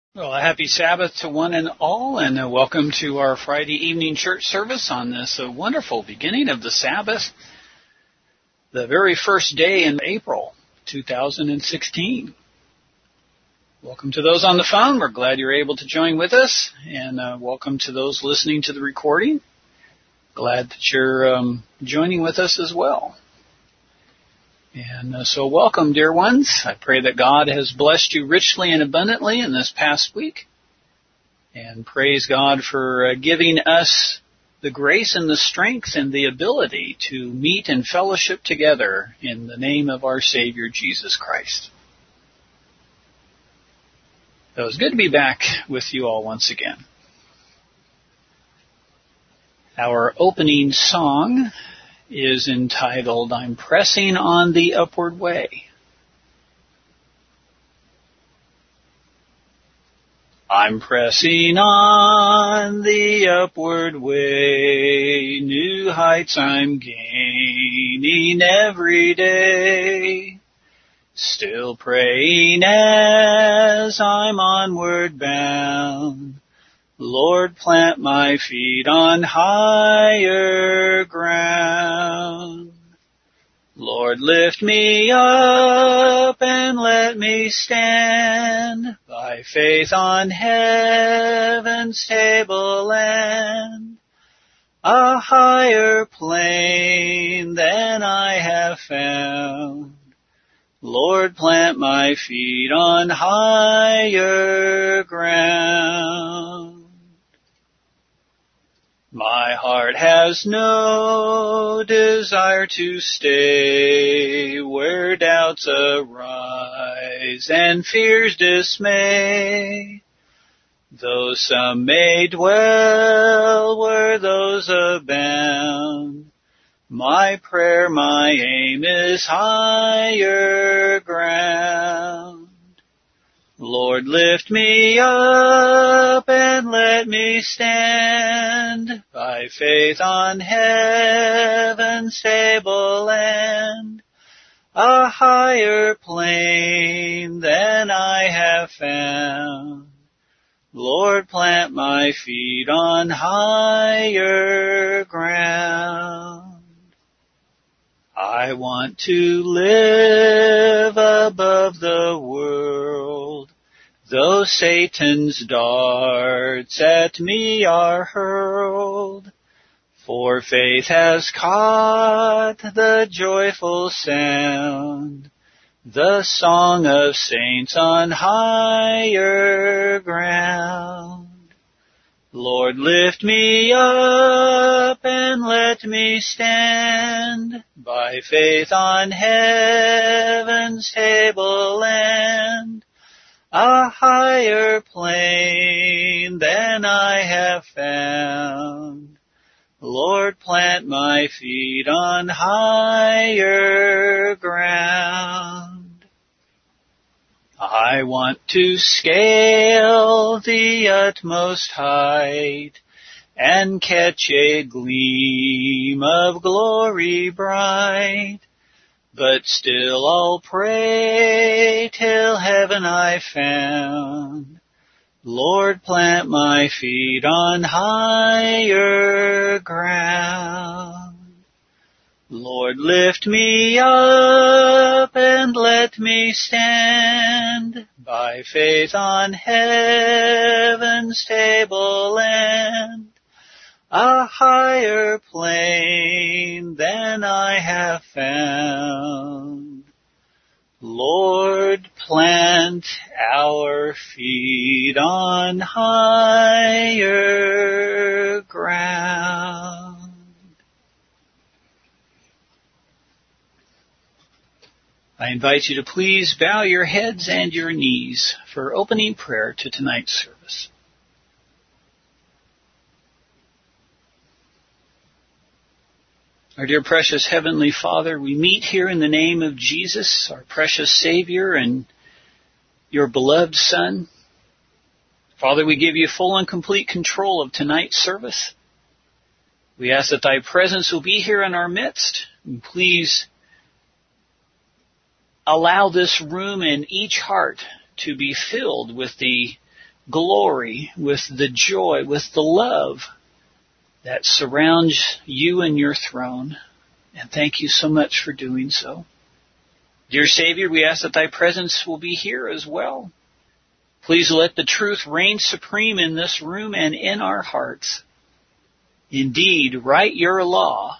Well, a happy Sabbath to one and all, and welcome to our Friday evening church service on this wonderful beginning of the Sabbath, the very first day in April 2016. Welcome to those on the phone. We're glad you're able to join with us, and welcome to those listening to the recording. Glad that you're joining with us as well. And so welcome, dear ones. I pray that God has blessed you richly and abundantly in this past week. And praise God for giving us the grace and the strength and the ability to meet and fellowship together in the name of our Savior, Jesus Christ. So it's good to be back with you all once again. Our opening song is entitled, I'm Pressing on the Upward Way. I'm pressing on the upward way, new heights I'm gaining every day. Still praying as I'm onward bound, Lord, plant my feet on higher ground. Lord, lift me up and let me stand by faith on heaven's tableland, a higher plane than I have found. Lord, plant my feet on higher ground. My heart has no desire to stay where doubts arise and fears dismay. Though some may dwell where those abound, my prayer, my aim is higher ground. Lord, lift me up and let me stand by faith on heaven's tableland, a higher plane than I have found. Lord, plant my feet on higher ground. I want to live above the world, though Satan's darts at me are hurled. For faith has caught the joyful sound, the song of saints on higher ground. Lord, lift me up and let me stand by faith on heaven's tableland, a higher plane than I have found. Lord, plant my feet on higher ground. I want to scale the utmost height and catch a gleam of glory bright, but still I'll pray till heaven I found. Lord, plant my feet on higher ground. Lord, lift me up and let me stand by faith on heaven's tableland, a higher plane than I have found. Lord, plant our feet on higher ground. I invite you to please bow your heads and your knees for opening prayer to tonight's service. Our dear precious Heavenly Father, we meet here in the name of Jesus, our precious Savior and your beloved Son. Father, we give you full and complete control of tonight's service. We ask that thy presence will be here in our midst. And please allow this room and each heart to be filled with the glory, with the joy, with the love that surrounds you and your throne. And thank you so much for doing so. Dear Savior, we ask that thy presence will be here as well. Please let the truth reign supreme in this room and in our hearts. Indeed, write your law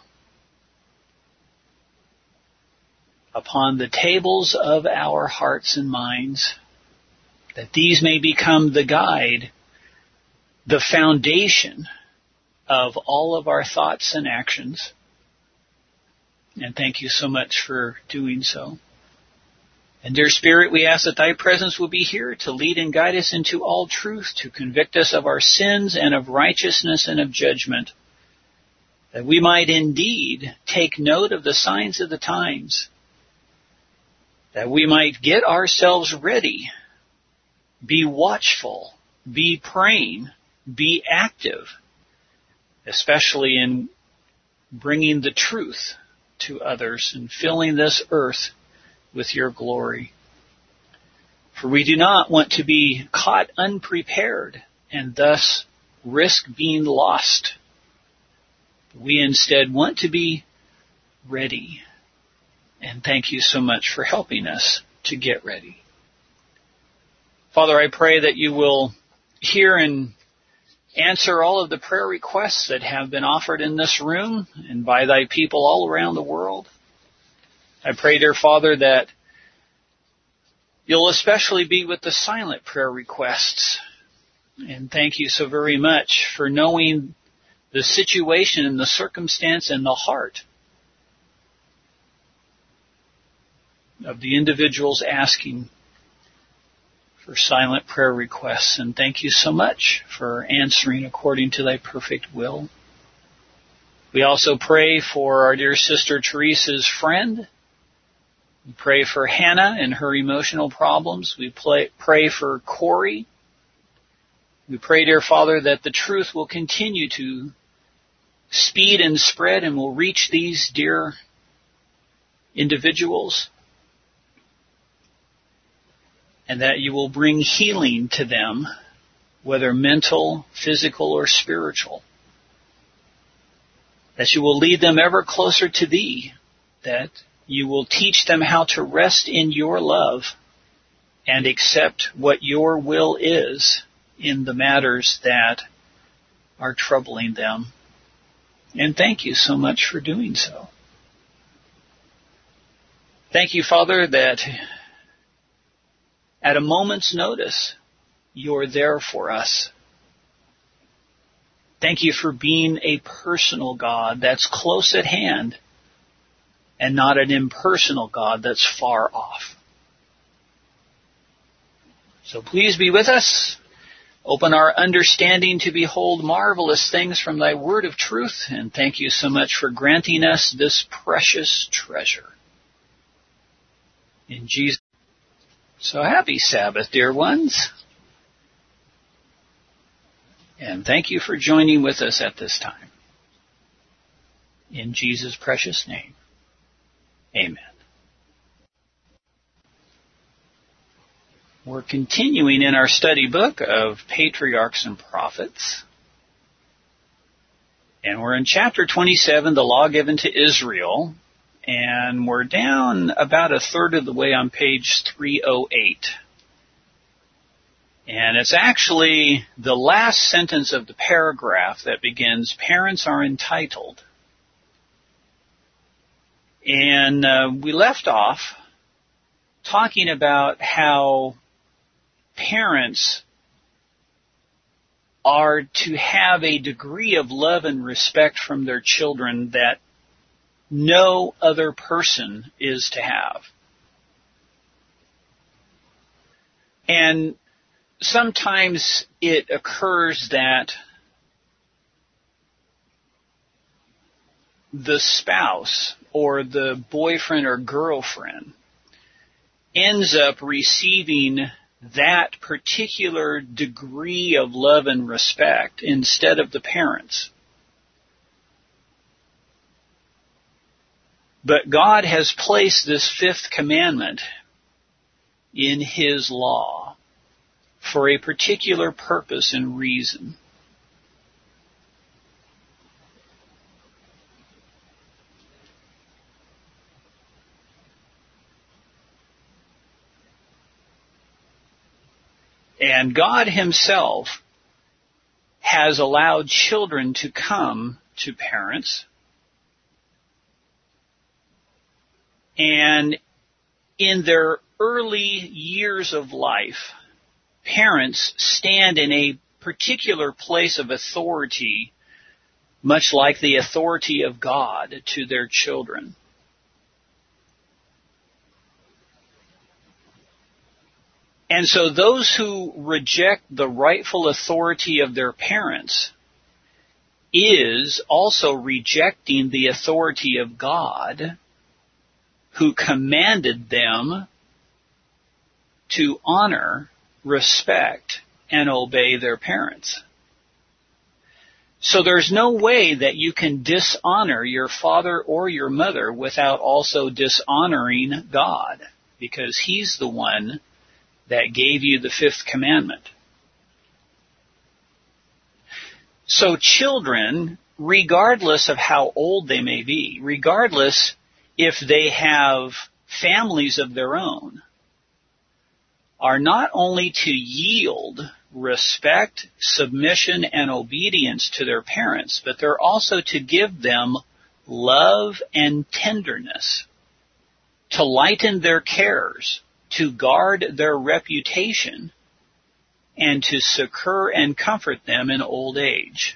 upon the tables of our hearts and minds, that these may become the guide, the foundation of all of our thoughts and actions. And thank you so much for doing so. And dear Spirit, we ask that thy presence will be here to lead and guide us into all truth, to convict us of our sins and of righteousness and of judgment, that we might indeed take note of the signs of the times, that we might get ourselves ready, be watchful, be praying, be active, especially in bringing the truth to others and filling this earth with your glory. For we do not want to be caught unprepared and thus risk being lost. We instead want to be ready. And thank you so much for helping us to get ready. Father, I pray that you will hear and answer all of the prayer requests that have been offered in this room and by thy people all around the world. I pray, dear Father, that you'll especially be with the silent prayer requests. And thank you so very much for knowing the situation and the circumstance and the heart of the individuals asking for silent prayer requests. And thank you so much for answering according to thy perfect will. We also pray for our dear sister Teresa's friend. We pray for Hannah and her emotional problems. We pray for Corey. We pray, dear Father, that the truth will continue to speed and spread and will reach these dear individuals, and that you will bring healing to them, whether mental, physical, or spiritual. That you will lead them ever closer to thee, that you will teach them how to rest in your love and accept what your will is in the matters that are troubling them. And thank you so much for doing so. Thank you, Father, that at a moment's notice, you're there for us. Thank you for being a personal God that's close at hand and not an impersonal God that's far off. So please be with us. Open our understanding to behold marvelous things from thy word of truth. And thank you so much for granting us this precious treasure. In Jesus. So happy Sabbath, dear ones. And thank you for joining with us at this time. In Jesus' precious name. Amen. We're continuing in our study book of Patriarchs and Prophets. And we're in chapter 27, the law given to Israel. And we're down about a third of the way on page 308. And it's actually the last sentence of the paragraph that begins, "Parents are entitled." And we left off talking about how parents are to have a degree of love and respect from their children that no other person is to have. And sometimes it occurs that the spouse or the boyfriend or girlfriend ends up receiving that particular degree of love and respect instead of the parents. But God has placed this fifth commandment in His law for a particular purpose and reason. And God himself has allowed children to come to parents. And in their early years of life, parents stand in a particular place of authority, much like the authority of God to their children. And so those who reject the rightful authority of their parents is also rejecting the authority of God, who commanded them to honor, respect, and obey their parents. So there's no way that you can dishonor your father or your mother without also dishonoring God, because he's the one that gave you the fifth commandment. So children, regardless of how old they may be, regardless if they have families of their own, are not only to yield respect, submission, and obedience to their parents, but they're also to give them love and tenderness, to lighten their cares, to guard their reputation, and to succor and comfort them in old age.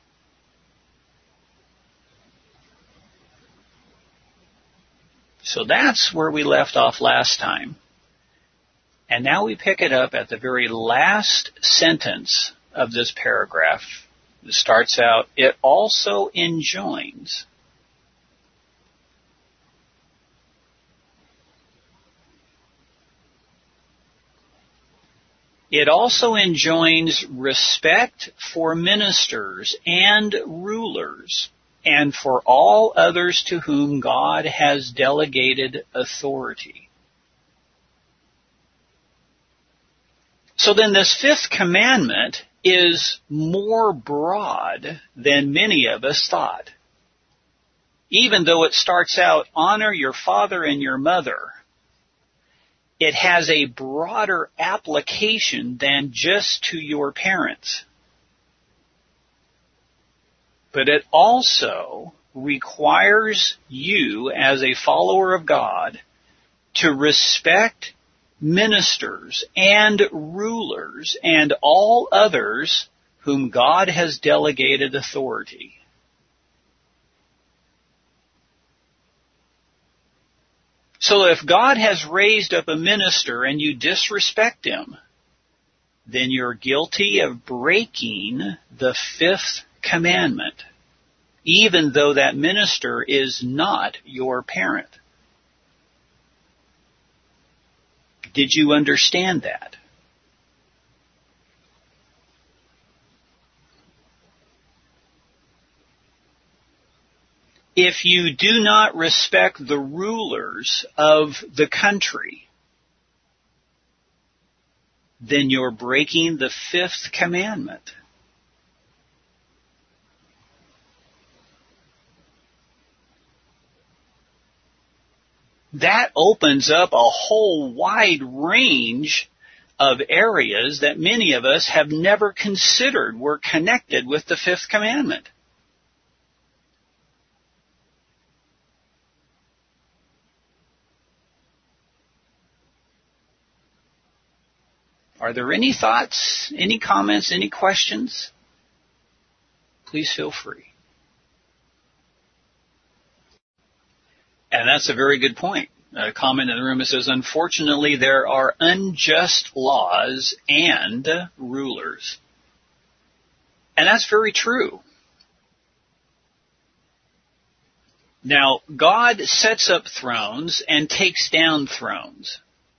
So that's where we left off last time. And now we pick it up at the very last sentence of this paragraph. It starts out, it also enjoins. It also enjoins respect for ministers and rulers, and for all others to whom God has delegated authority. So then this fifth commandment is more broad than many of us thought. Even though it starts out, honor your father and your mother, it has a broader application than just to your parents. But it also requires you, as a follower of God, to respect ministers and rulers and all others whom God has delegated authority. So if God has raised up a minister and you disrespect him, then you're guilty of breaking the fifth commandment, even though that minister is not your parent. Did you understand that? If you do not respect the rulers of the country, then you're breaking the fifth commandment. That opens up a whole wide range of areas that many of us have never considered were connected with the fifth commandment. Are there any thoughts, any comments, any questions? Please feel free. And that's a very good point. A comment in the room that says, unfortunately, there are unjust laws and rulers. And that's very true. Now, God sets up thrones and takes down thrones.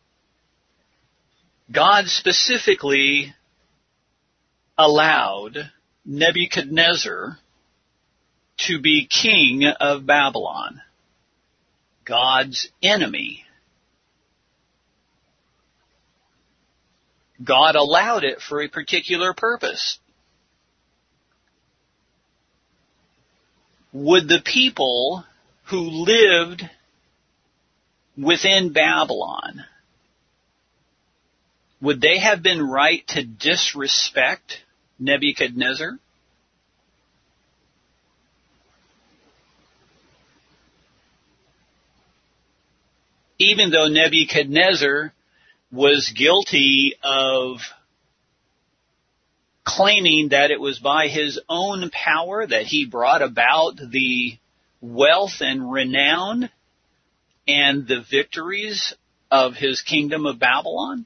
God specifically allowed Nebuchadnezzar to be king of Babylon, God's enemy. God allowed it for a particular purpose. Would the people who lived within Babylon, would they have been right to disrespect Nebuchadnezzar? Even though Nebuchadnezzar was guilty of claiming that it was by his own power that he brought about the wealth and renown and the victories of his kingdom of Babylon?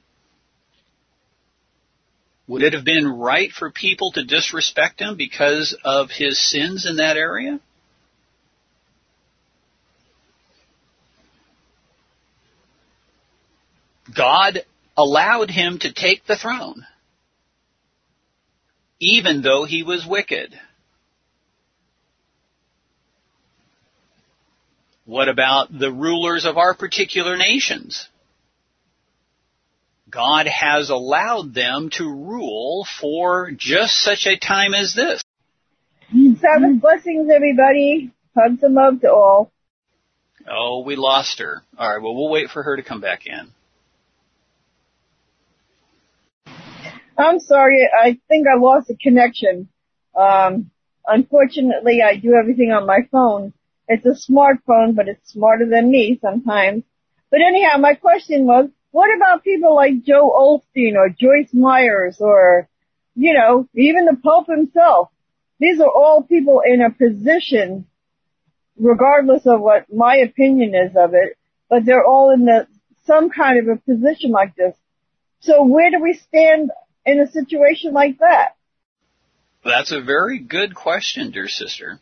Would it have been right for people to disrespect him because of his sins in that area? God allowed him to take the throne, even though he was wicked. What about the rulers of our particular nations? God has allowed them to rule for just such a time as this. Sabbath blessings, everybody. Hugs and love to all. Oh, we lost her. All right, well, we'll wait for her to come back in. I'm sorry, I think I lost the connection. Unfortunately, I do everything on my phone. It's a smartphone, but it's smarter than me sometimes. But anyhow, my question was, what about people like Joe Osteen or Joyce Myers or, even the Pope himself? These are all people in a position, regardless of what my opinion is of it, but they're all in some kind of a position like this. So where do we stand in a situation like that? That's a very good question, dear sister.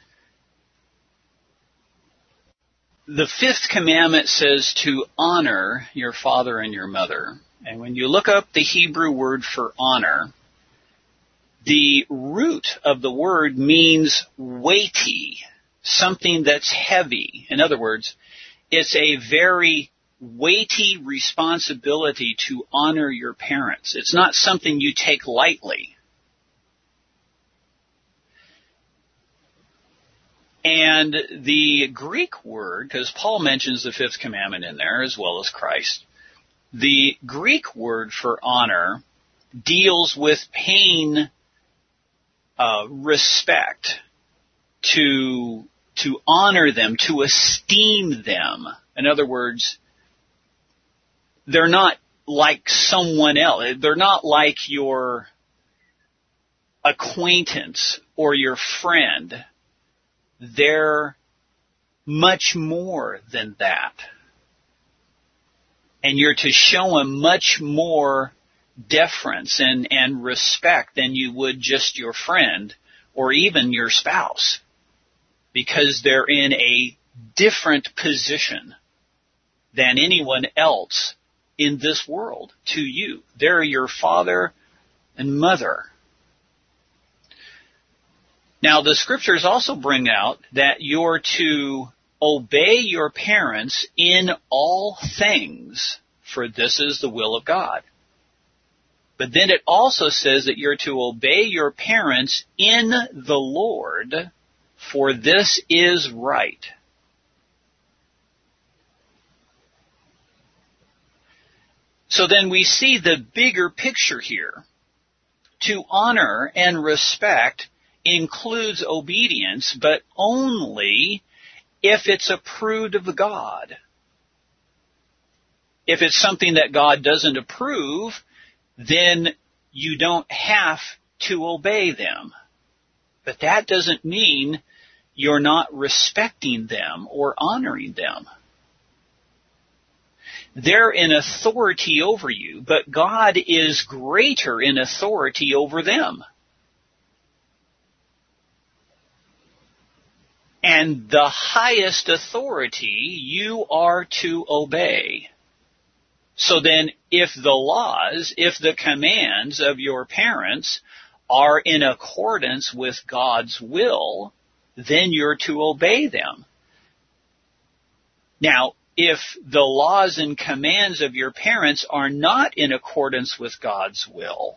The fifth commandment says to honor your father and your mother. And when you look up the Hebrew word for honor, the root of the word means weighty, something that's heavy. In other words, it's a very weighty responsibility to honor your parents. It's not something you take lightly. And the Greek word, because Paul mentions the fifth commandment in there as well as Christ, the Greek word for honor deals with paying respect, to honor them, to esteem them. In other words, they're not like someone else. They're not like your acquaintance or your friend. They're much more than that. And you're to show them much more deference and respect than you would just your friend or even your spouse, because they're in a different position than anyone else in this world to you. They're your father and mother. Now, the scriptures also bring out that you're to obey your parents in all things, for this is the will of God. But then it also says that you're to obey your parents in the Lord, for this is right. So then we see the bigger picture here. To honor and respect includes obedience, but only if it's approved of God. If it's something that God doesn't approve, then you don't have to obey them. But that doesn't mean you're not respecting them or honoring them. They're in authority over you, but God is greater in authority over them. And the highest authority you are to obey. So then, if the laws, if the commands of your parents are in accordance with God's will, then you're to obey them. Now, if the laws and commands of your parents are not in accordance with God's will,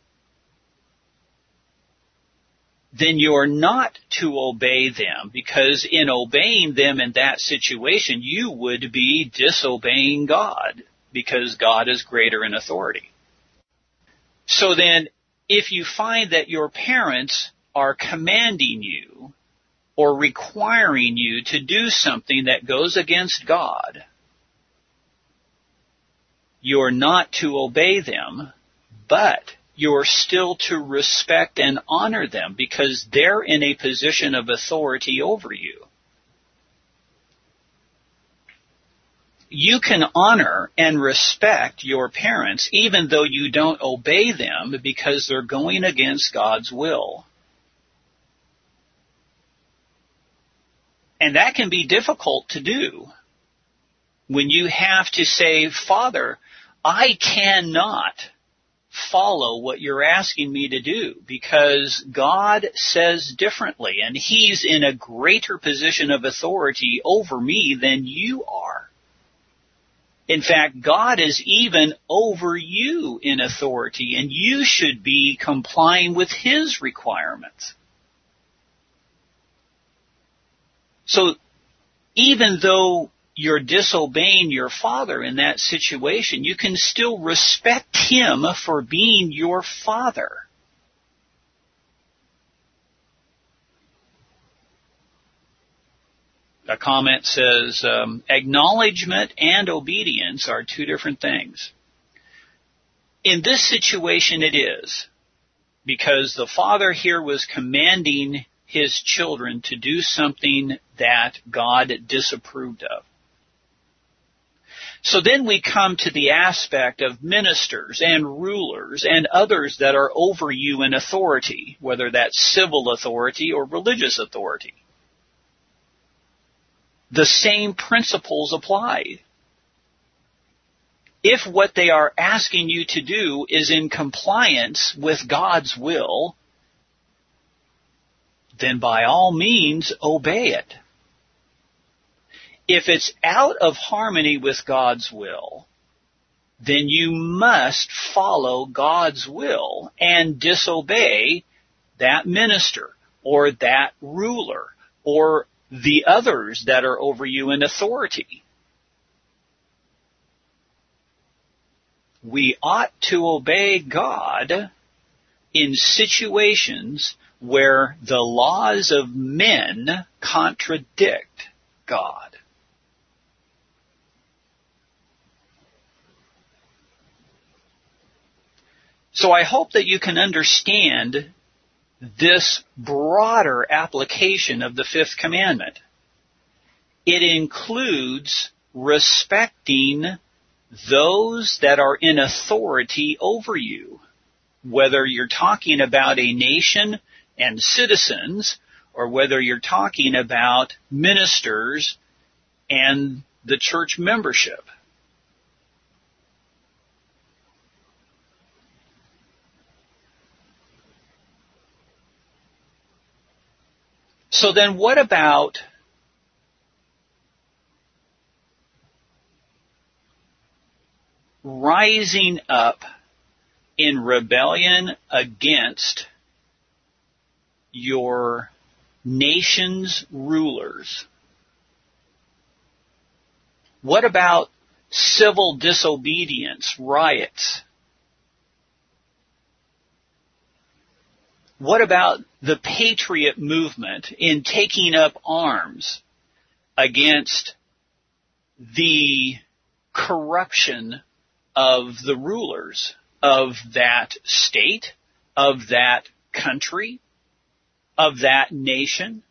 then you're not to obey them, because in obeying them in that situation, you would be disobeying God, because God is greater in authority. So then, if you find that your parents are commanding you or requiring you to do something that goes against God, you're not to obey them, but you're still to respect and honor them because they're in a position of authority over you. You can honor and respect your parents even though you don't obey them because they're going against God's will. And that can be difficult to do when you have to say, Father, I cannot follow what you're asking me to do because God says differently and He's in a greater position of authority over me than you are. In fact, God is even over you in authority and you should be complying with His requirements. So even though you're disobeying your father in that situation, you can still respect him for being your father. A comment says, acknowledgement and obedience are two different things. In this situation it is, because the father here was commanding his children to do something that God disapproved of. So then we come to the aspect of ministers and rulers and others that are over you in authority, whether that's civil authority or religious authority. The same principles apply. If what they are asking you to do is in compliance with God's will, then by all means obey it. If it's out of harmony with God's will, then you must follow God's will and disobey that minister or that ruler or the others that are over you in authority. We ought to obey God in situations where the laws of men contradict God. So I hope that you can understand this broader application of the fifth commandment. It includes respecting those that are in authority over you, whether you're talking about a nation and citizens, or whether you're talking about ministers and the church membership. So then what about rising up in rebellion against your nation's rulers? What about civil disobedience, riots? What about the patriot movement in taking up arms against the corruption of the rulers of that state, of that country, of that nation?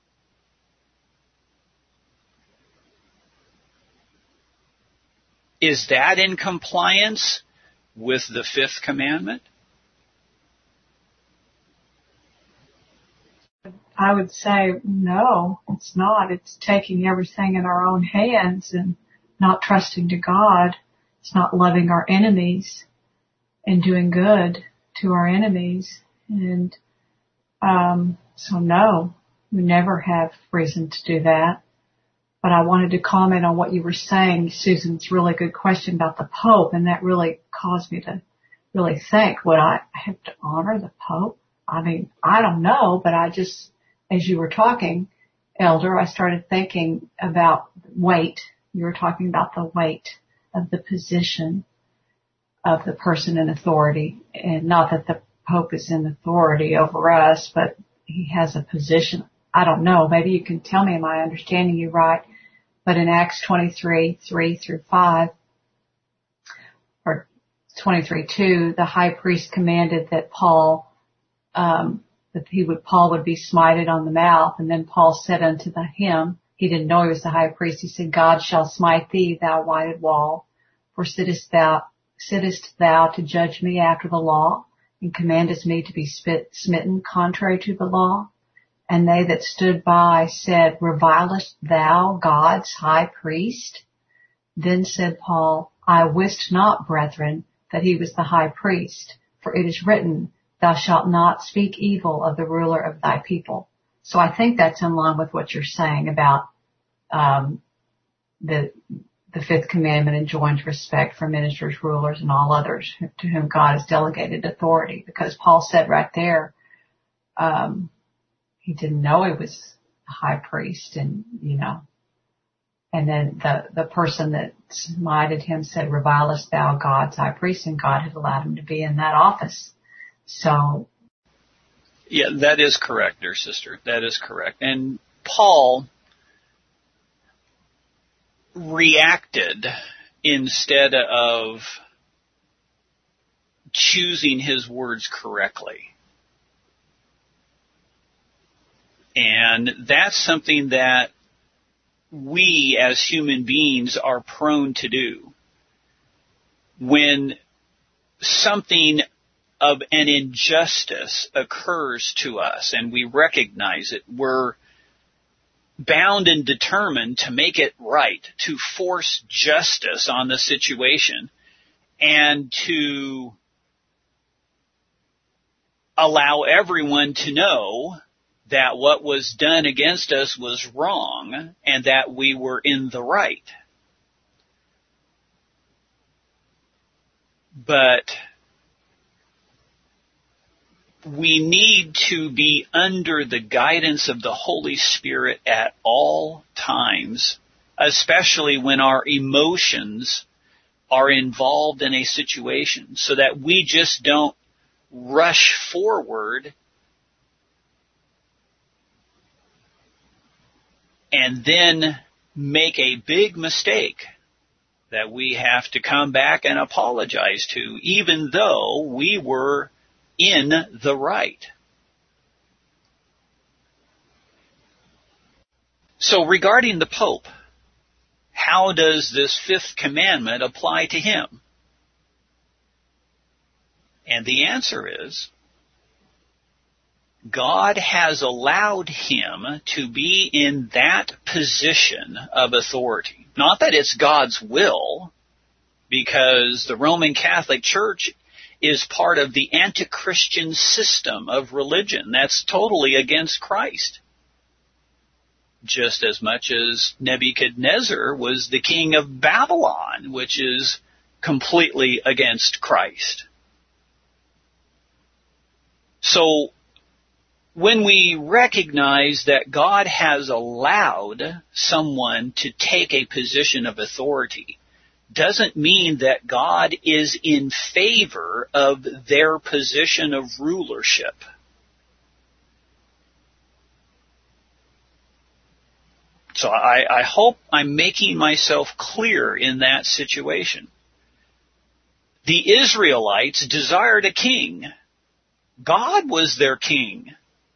Is that in compliance with the fifth commandment? I would say no, it's not. It's taking everything in our own hands and not trusting to God. It's not loving our enemies and doing good to our enemies. And so no, we never have reason to do that. But I wanted to comment on what you were saying, Susan's really good question about the Pope, and that really caused me to really think, would I have to honor the Pope? I mean, I don't know, but I just, as you were talking, Elder, I started thinking about weight. You were talking about the weight of the position of the person in authority, and not that the Pope is in authority over us, but he has a position. I don't know. Maybe you can tell me, am I understanding you right? But in Acts 23:3-5, or 23:2, the high priest commanded that Paul would be smited on the mouth. And then Paul said unto him, he didn't know he was the high priest. He said, God shall smite thee, thou whited wall. For sittest thou to judge me after the law, and commandest me to be smitten contrary to the law? And they that stood by said, revilest thou God's high priest? Then said Paul, I wist not, brethren, that he was the high priest, for it is written, thou shalt not speak evil of the ruler of thy people. So I think that's in line with what you're saying about the fifth commandment enjoins respect for ministers, rulers, and all others to whom God has delegated authority. Because Paul said right there, he didn't know he was a high priest, and and then the person that smited him said, revilest thou God's high priest, and God had allowed him to be in that office. So. Yeah, that is correct, dear sister. That is correct. And Paul reacted instead of choosing his words correctly. And that's something that we as human beings are prone to do. When something of an injustice occurs to us and we recognize it, we're bound and determined to make it right, to force justice on the situation, and to allow everyone to know that what was done against us was wrong and that we were in the right. But we need to be under the guidance of the Holy Spirit at all times, especially when our emotions are involved in a situation, so that we just don't rush forward and then make a big mistake that we have to come back and apologize to, even though we were in the right. So regarding the Pope, how does this fifth commandment apply to him? And the answer is, God has allowed him to be in that position of authority. Not that it's God's will, because the Roman Catholic Church is part of the anti-Christian system of religion. That's totally against Christ. Just as much as Nebuchadnezzar was the king of Babylon, which is completely against Christ. So, when we recognize that God has allowed someone to take a position of authority, doesn't mean that God is in favor of their position of rulership. So I hope I'm making myself clear in that situation. The Israelites desired a king. God was their king.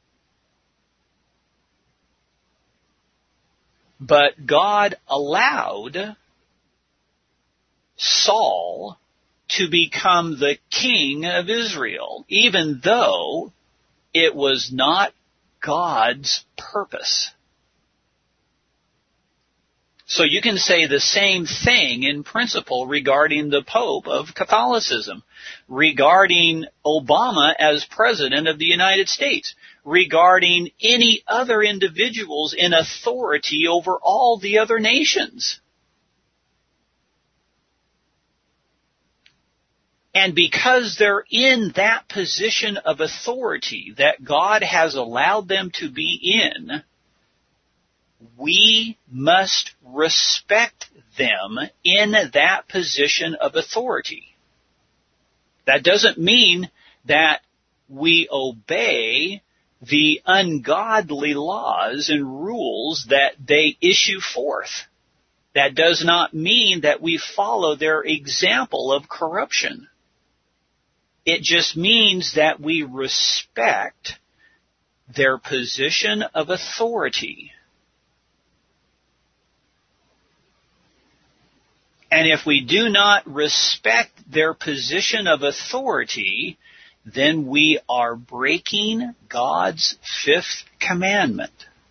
But God allowed Saul to become the king of Israel, even though it was not God's purpose. So you can say the same thing in principle regarding the Pope of Catholicism, regarding Obama as President of the United States, regarding any other individuals in authority over all the other nations. And because they're in that position of authority that God has allowed them to be in, we must respect them in that position of authority. That doesn't mean that we obey the ungodly laws and rules that they issue forth. That does not mean that we follow their example of corruption. It just means that we respect their position of authority. And if we do not respect their position of authority, then we are breaking God's fifth commandment.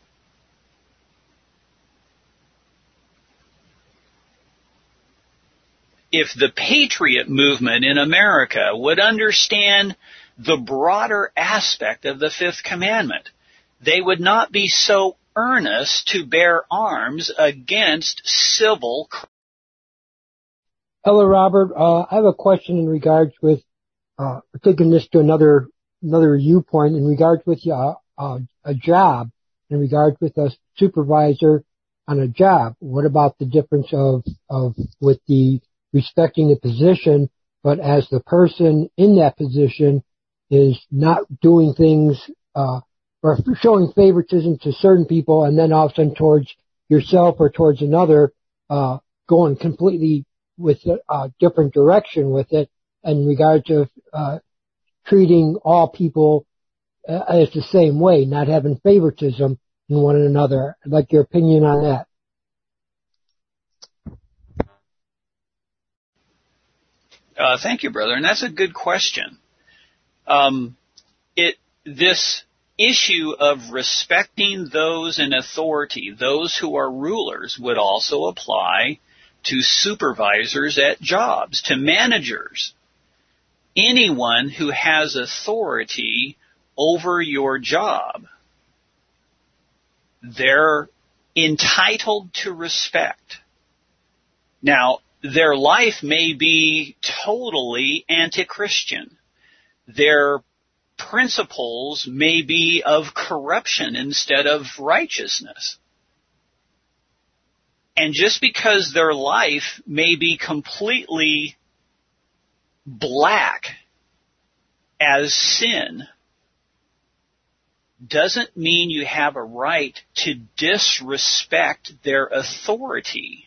If the Patriot movement in America would understand the broader aspect of the fifth commandment, they would not be so earnest to bear arms against civil crime. Hello, Robert. I have a question in regards with taking this to another viewpoint in regards with a job, in regards with a supervisor on a job. What about the difference of with the respecting the position, but as the person in that position is not doing things or showing favoritism to certain people, and then all of a sudden towards yourself or towards another, going completely with a different direction with it in regard to treating all people as the same way, not having favoritism in one another. I'd like your opinion on that. Thank you, brother, and that's a good question. This issue of respecting those in authority, those who are rulers, would also apply to supervisors at jobs, to managers. Anyone who has authority over your job, they're entitled to respect. Now, their life may be totally anti-Christian. Their principles may be of corruption instead of righteousness. And just because their life may be completely black as sin, doesn't mean you have a right to disrespect their authority.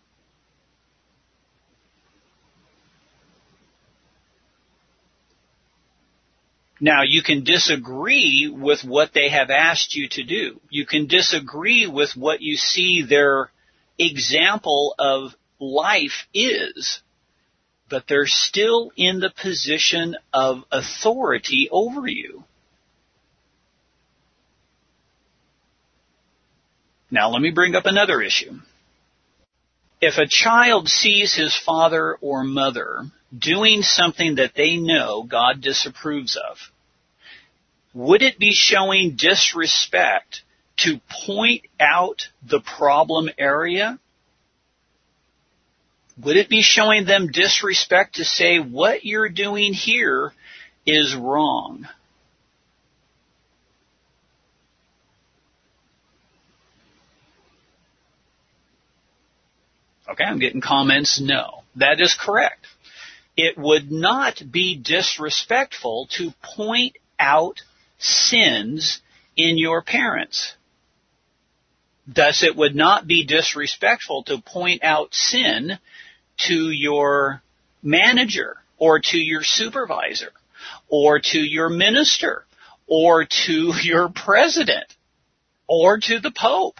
Now, you can disagree with what they have asked you to do. You can disagree with what you see their example of life is, but they're still in the position of authority over you. Now, let me bring up another issue. If a child sees his father or mother doing something that they know God disapproves of, would it be showing disrespect to point out the problem area? Would it be showing them disrespect to say what you're doing here is wrong? Okay, I'm getting comments, no. That is correct. It would not be disrespectful to point out sins in your parents. Thus, it would not be disrespectful to point out sin to your manager or to your supervisor or to your minister or to your president or to the Pope.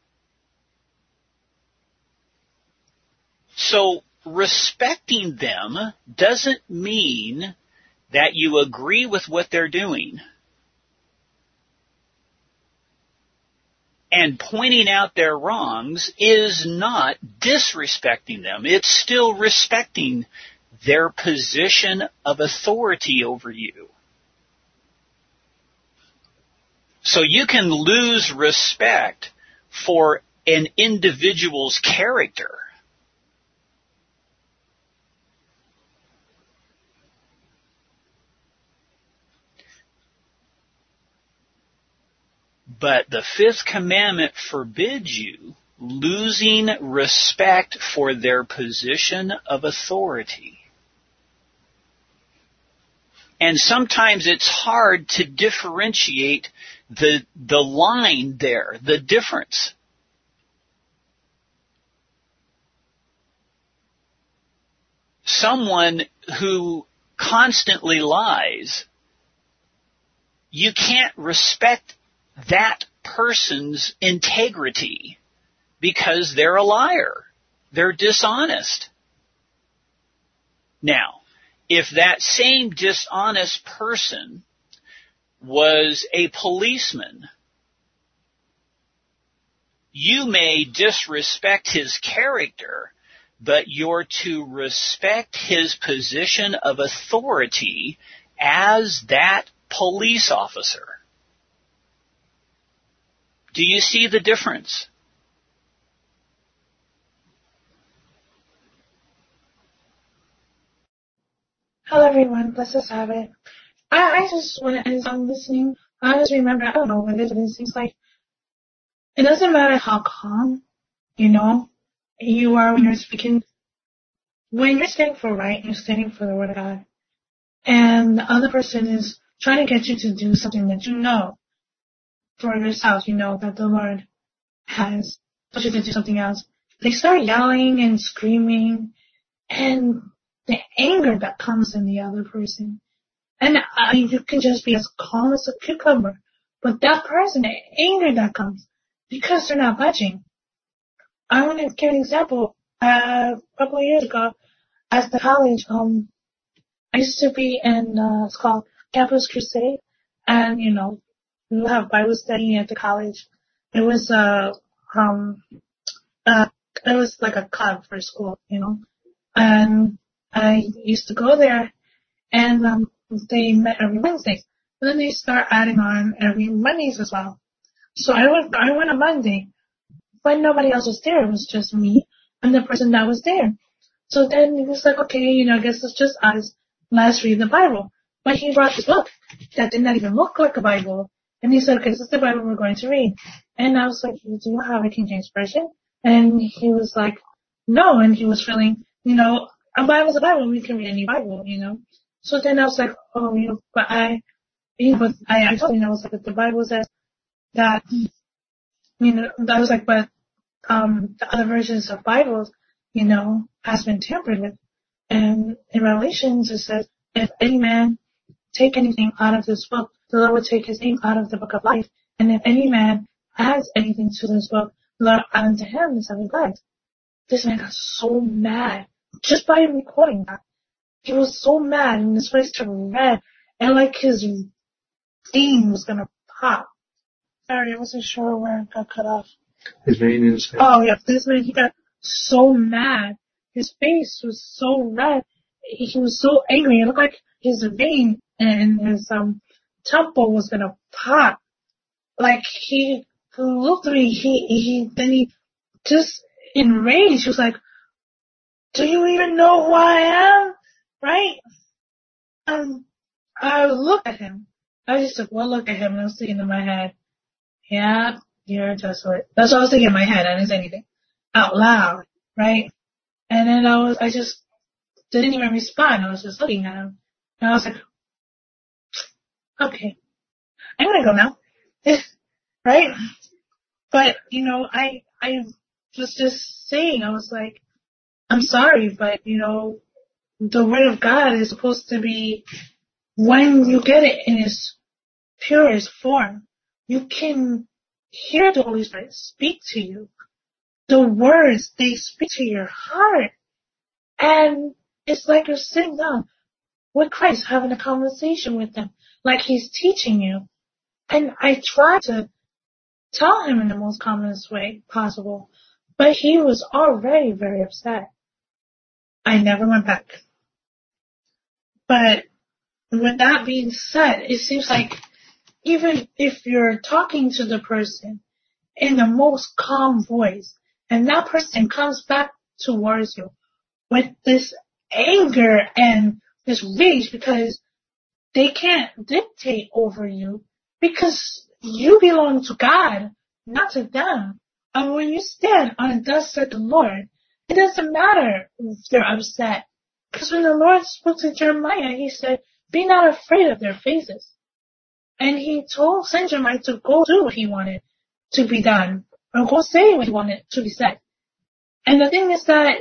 So respecting them doesn't mean that you agree with what they're doing. And pointing out their wrongs is not disrespecting them. It's still respecting their position of authority over you. So you can lose respect for an individual's character. But the fifth commandment forbids you losing respect for their position of authority. And sometimes it's hard to differentiate the line there, the difference. Someone who constantly lies, you can't respect that person's integrity because they're a liar. They're dishonest. Now, if that same dishonest person was a policeman, you may disrespect his character, but you're to respect his position of authority as that police officer. Do you see the difference? Hello everyone, blessed Sabbath. I just want to, as I'm listening, I just remember, I don't know what it is, it's like, it doesn't matter how calm, you are when you're speaking, when you're standing for right, you're standing for the word of God, and the other person is trying to get you to do something that you know for yourself, that the Lord has told you to do something else. They start yelling and screaming, and the anger that comes in the other person. And you can just be as calm as a cucumber. But that person, the anger that comes, because they're not budging. I want to give an example. A couple of years ago, at the college, I used to be in, it's called Campus Crusade. And, we have Bible study at the college. It was, it was like a club for school, And I used to go there, and they met every Wednesday. But then they start adding on every Mondays as well. So I went on Monday, but nobody else was there. It was just me and the person that was there. So then he was like, okay, I guess it's just us. Let's read the Bible. But he brought this book that did not even look like a Bible. And he said, okay, this is the Bible we're going to read. And I was like, do you have a King James Version? And he was like, no. And he was feeling, a Bible's a Bible. We can read any Bible, So then I was like, oh, but I told him, I was like, the Bible says that, I was like, but, the other versions of Bibles, has been tampered with. And in Revelations it says, if any man take anything out of this book, the Lord will take his name out of the book of life. And if any man adds anything to this book, the Lord add unto him the seven plagues. This man got so mad just by recording that. He was so mad, and his face turned red, and like his vein was gonna pop. Sorry, I wasn't sure where it got cut off. His vein in his head. Oh yeah, this man, he got so mad. His face was so red. He was so angry. It looked like his vein and his temple was gonna pop. Like he looked at me. Then he just enraged. He was like, "Do you even know who I am?" Right? I looked at him. I just took one look at him and I was thinking in my head, yeah, you're just what. That's what I was thinking in my head. I didn't say anything out loud, right? And then I just didn't even respond. I was just looking at him. And I was like, okay, I'm gonna go now. Right? But, I was just saying, I was like, I'm sorry, but, the Word of God is supposed to be, when you get it in its purest form, you can hear the Holy Spirit speak to you. The words, they speak to your heart. And it's like you're sitting down with Christ, having a conversation with him, like he's teaching you. And I try to tell him in the most commonest way possible. But he was already very upset. I never went back. But with that being said, it seems like even if you're talking to the person in the most calm voice, and that person comes back towards you with this anger and this rage because they can't dictate over you because you belong to God, not to them. And when you stand on thus said the Lord, it doesn't matter if they're upset. Because when the Lord spoke to Jeremiah, he said, be not afraid of their faces. And he sent Jeremiah to go do what he wanted to be done, or go say what he wanted to be said. And the thing is that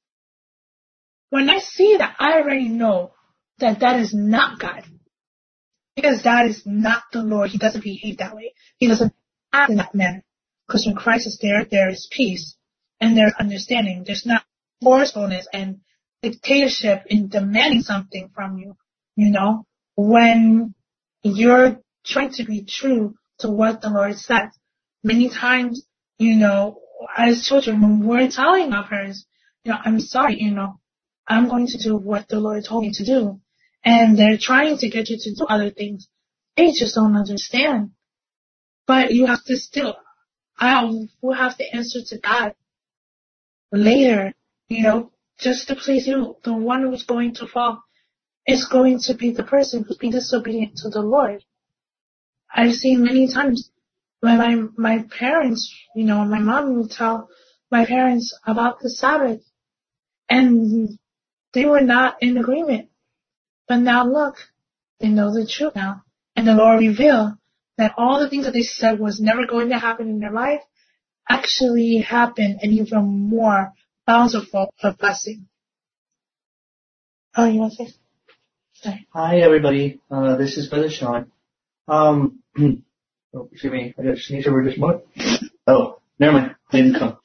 when I see that, I already know that that is not God. Because that is not the Lord. He doesn't behave that way. He doesn't act in that manner. Because when Christ is there, there is peace and there's understanding. There's not forcefulness and dictatorship in demanding something from you. You know, when you're trying to be true to what the Lord says. Many times, you know, as children, when we're telling our parents, you know, I'm sorry, you know, I'm going to do what the Lord told me to do. And they're trying to get you to do other things. They just don't understand. But you have to still, will have to answer to God later, you know, just to please you. The one who's going to fall is going to be the person who's being disobedient to the Lord. I've seen many times when my parents, you know, my mom would tell my parents about the Sabbath, and they were not in agreement. But now look, they know the truth now, and the Lord revealed that all the things that they said was never going to happen in their life actually happened, and even more bountiful of blessing. Oh, you want to say? Sorry. Hi, everybody. This is Brother Sean. Oh, excuse me. I got to sneeze over this one. Oh, never mind. Didn't come.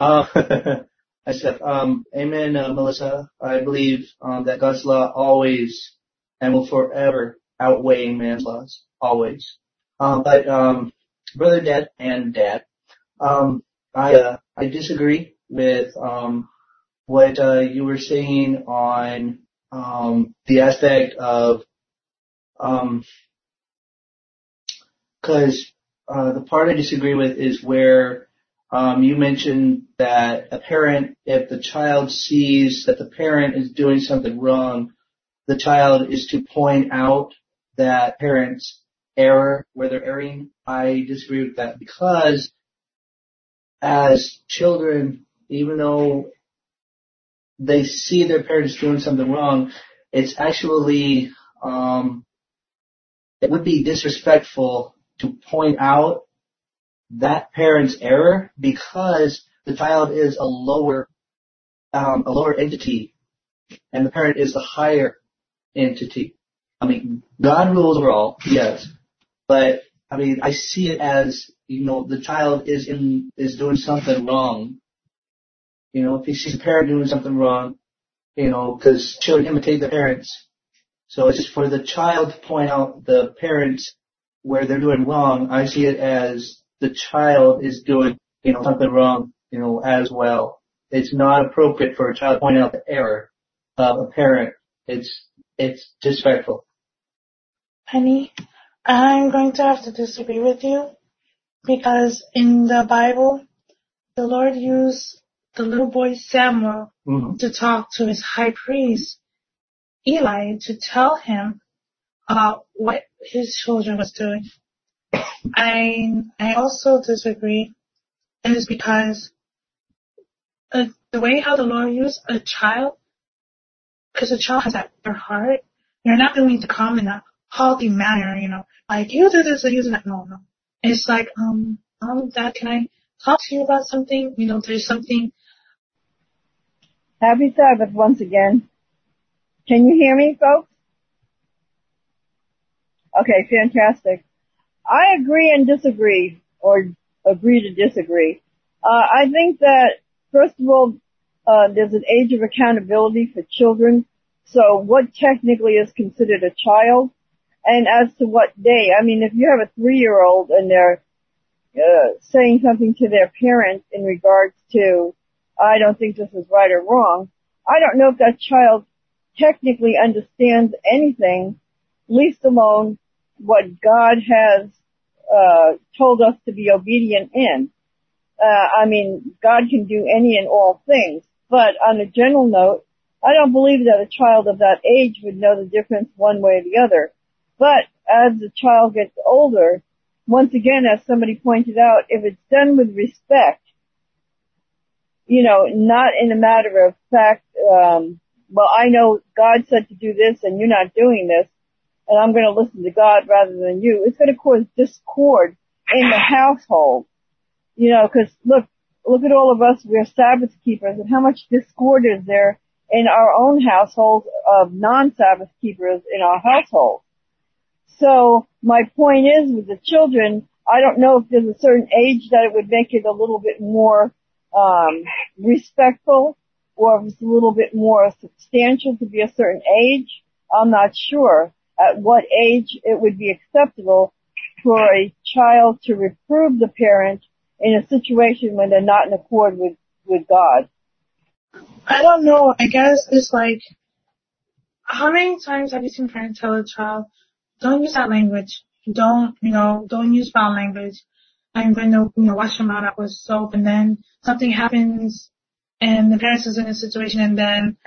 I said, amen, Melissa. I believe that God's law always and will forever outweigh man's laws. Always. But Brother Dad and Dad, I disagree with what you were saying on the aspect of because the part I disagree with is where you mentioned that a parent, if the child sees that the parent is doing something wrong, the child is to point out that parent's error where they're erring. I disagree with that because as children, even though they see their parents doing something wrong, it's actually it would be disrespectful to point out that parent's error because the child is a lower entity and the parent is the higher entity. I mean, God rules over all, yes, but I mean, I see it as, you know, the child is doing something wrong. You know, if he sees a parent doing something wrong, you know, because children imitate their parents. So it's just for the child to point out the parents where they're doing wrong. I see it as the child is doing, you know, something wrong, you know, as well. It's not appropriate for a child to point out the error of a parent. It's disrespectful. Penny, I'm going to have to disagree with you because in the Bible, the Lord used the little boy Samuel to talk to his high priest Eli to tell him about what his children was doing. I also disagree is because the way how the Lord used a child, because a child has that their heart, you're not going to come in a haughty manner, you know, like you do this and you do that. No. It's like, Dad, can I talk to you about something? You know, there's something. Happy Sabbath once again. Can you hear me, folks? Okay, fantastic. I agree and disagree, or agree to disagree. I think that, first of all, there's an age of accountability for children. So what technically is considered a child? And as to what day, I mean, if you have a 3-year-old and they're saying something to their parents in regards to, I don't think this is right or wrong, I don't know if that child technically understands anything, least alone what God has told us to be obedient in. God can do any and all things, but on a general note, I don't believe that a child of that age would know the difference one way or the other. But as the child gets older, once again, as somebody pointed out, if it's done with respect, not in a matter of fact, I know God said to do this and you're not doing this, and I'm going to listen to God rather than you, it's going to cause discord in the household. Because look at all of us, we're Sabbath keepers, and how much discord is there in our own households of non-Sabbath keepers in our household. So my point is, with the children, I don't know if there's a certain age that it would make it a little bit more respectful, or if it's a little bit more substantial to be a certain age. I'm not sure at what age it would be acceptable for a child to reprove the parent in a situation when they're not in accord with God. I don't know. I guess it's like, how many times have you seen parents tell a child, don't use that language. Don't use foul language. I'm going to, wash them out with soap, and then something happens and the parents is in a situation, and then,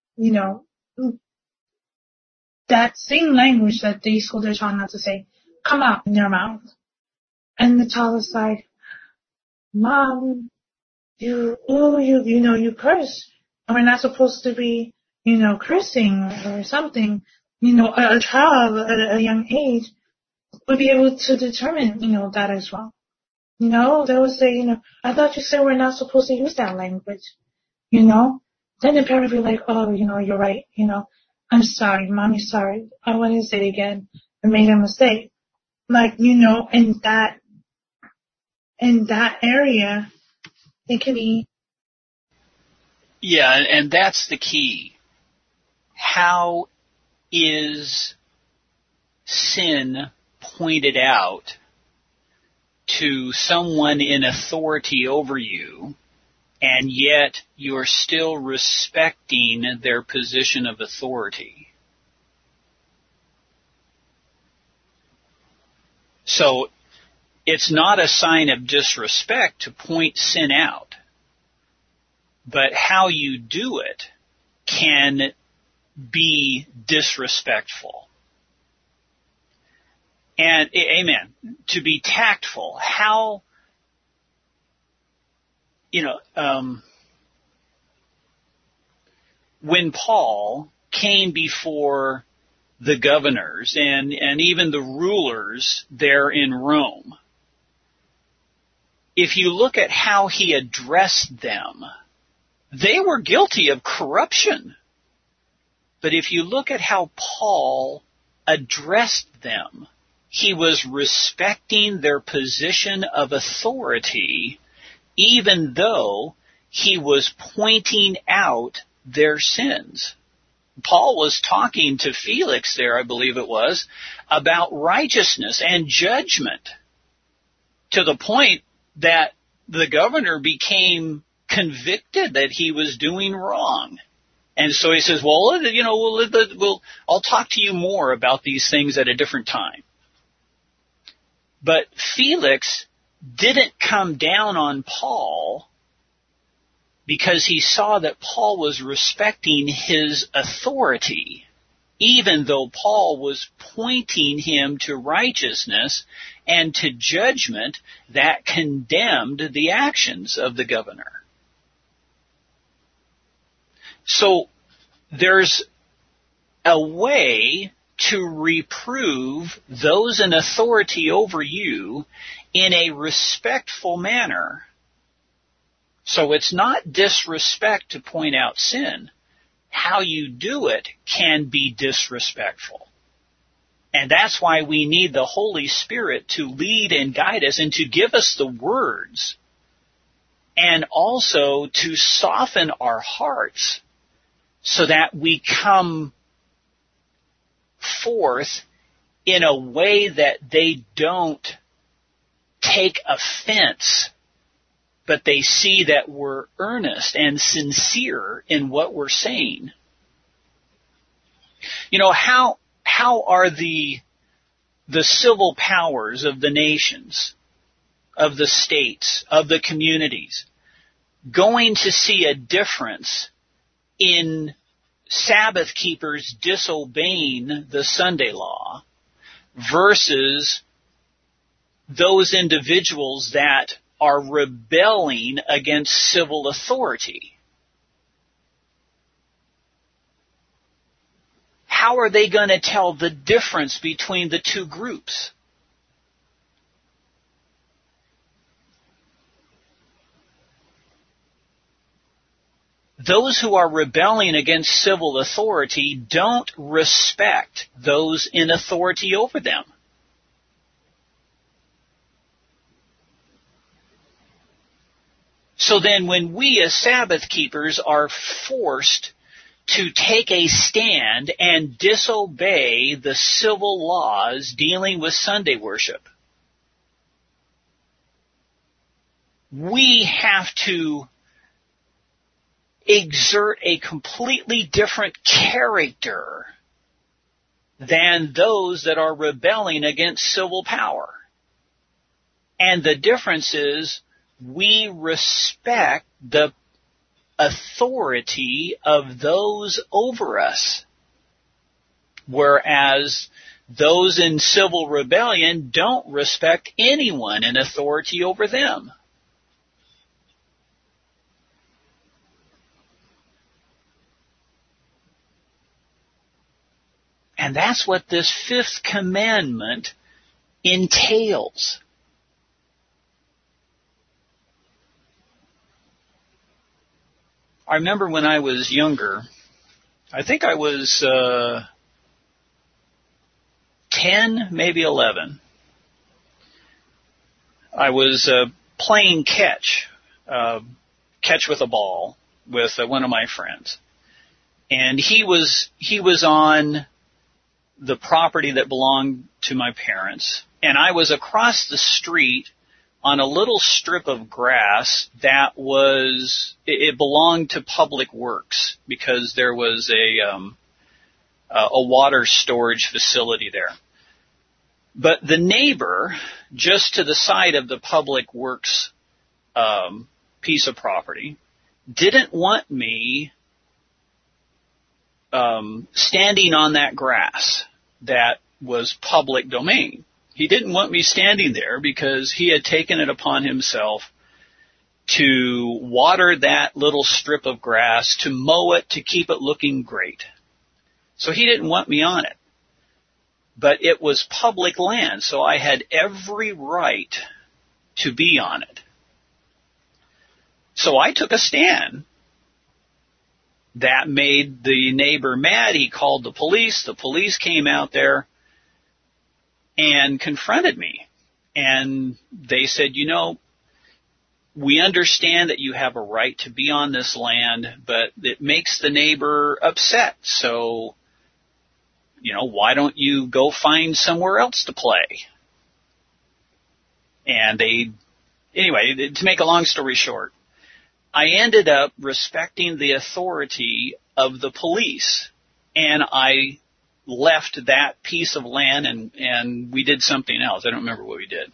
that same language that they told their child not to say come out in their mouth. And the child is like, Mom, you curse. And we're not supposed to be, cursing or something. A child at a young age would be able to determine, that as well. They would say, I thought you said we're not supposed to use that language. Then the parent would be like, oh, you're right. I'm sorry, Mommy, sorry. I want to say it again. I made a mistake. Like, in that area, it can be. Yeah, and that's the key. How is sin pointed out to someone in authority over you, and yet you're still respecting their position of authority? So it's not a sign of disrespect to point sin out, but how you do it can be disrespectful. And, amen, to be tactful, how, when Paul came before the governors and even the rulers there in Rome, if you look at how he addressed them, they were guilty of corruption. But if you look at how Paul addressed them, he was respecting their position of authority, even though he was pointing out their sins. Paul was talking to Felix there, I believe it was, about righteousness and judgment, to the point that the governor became convicted that he was doing wrong. And so he says, I'll talk to you more about these things at a different time. But Felix didn't come down on Paul because he saw that Paul was respecting his authority, even though Paul was pointing him to righteousness and to judgment that condemned the actions of the governor. So there's a way to reprove those in authority over you in a respectful manner. So it's not disrespect to point out sin. How you do it can be disrespectful. And that's why we need the Holy Spirit to lead and guide us and to give us the words, and also to soften our hearts so that we come forth in a way that they don't take offense, but they see that we're earnest and sincere in what we're saying. You know, how are the civil powers of the nations, of the states, of the communities going to see a difference in Sabbath keepers disobeying the Sunday law versus those individuals that are rebelling against civil authority? How are they going to tell the difference between the two groups? Those who are rebelling against civil authority don't respect those in authority over them. So then when we as Sabbath keepers are forced to take a stand and disobey the civil laws dealing with Sunday worship, we have to exert a completely different character than those that are rebelling against civil power. And the difference is we respect the authority of those over us, whereas those in civil rebellion don't respect anyone in authority over them. And that's what this fifth commandment entails. I remember when I was younger, I think I was 10, maybe 11. I was playing catch with a ball with one of my friends. And he was on the property that belonged to my parents, and I was across the street on a little strip of grass that it belonged to Public Works because there was a water storage facility there. But the neighbor just to the side of the Public Works piece of property didn't want me standing on that grass that was public domain. He didn't want me standing there because he had taken it upon himself to water that little strip of grass, to mow it, to keep it looking great. So he didn't want me on it. But it was public land, so I had every right to be on it. So I took a stand. That made the neighbor mad. He called the police. The police came out there and confronted me. And they said, you know, we understand that you have a right to be on this land, but it makes the neighbor upset. So, you know, why don't you go find somewhere else to play? And anyway, to make a long story short, I ended up respecting the authority of the police, and I left that piece of land and we did something else. I don't remember what we did.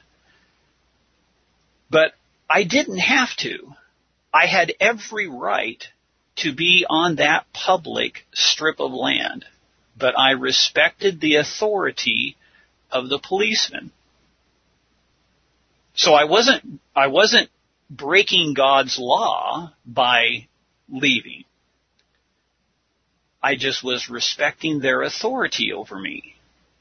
But I didn't have to. I had every right to be on that public strip of land, but I respected the authority of the policeman. So I wasn't breaking God's law by leaving. I just was respecting their authority over me.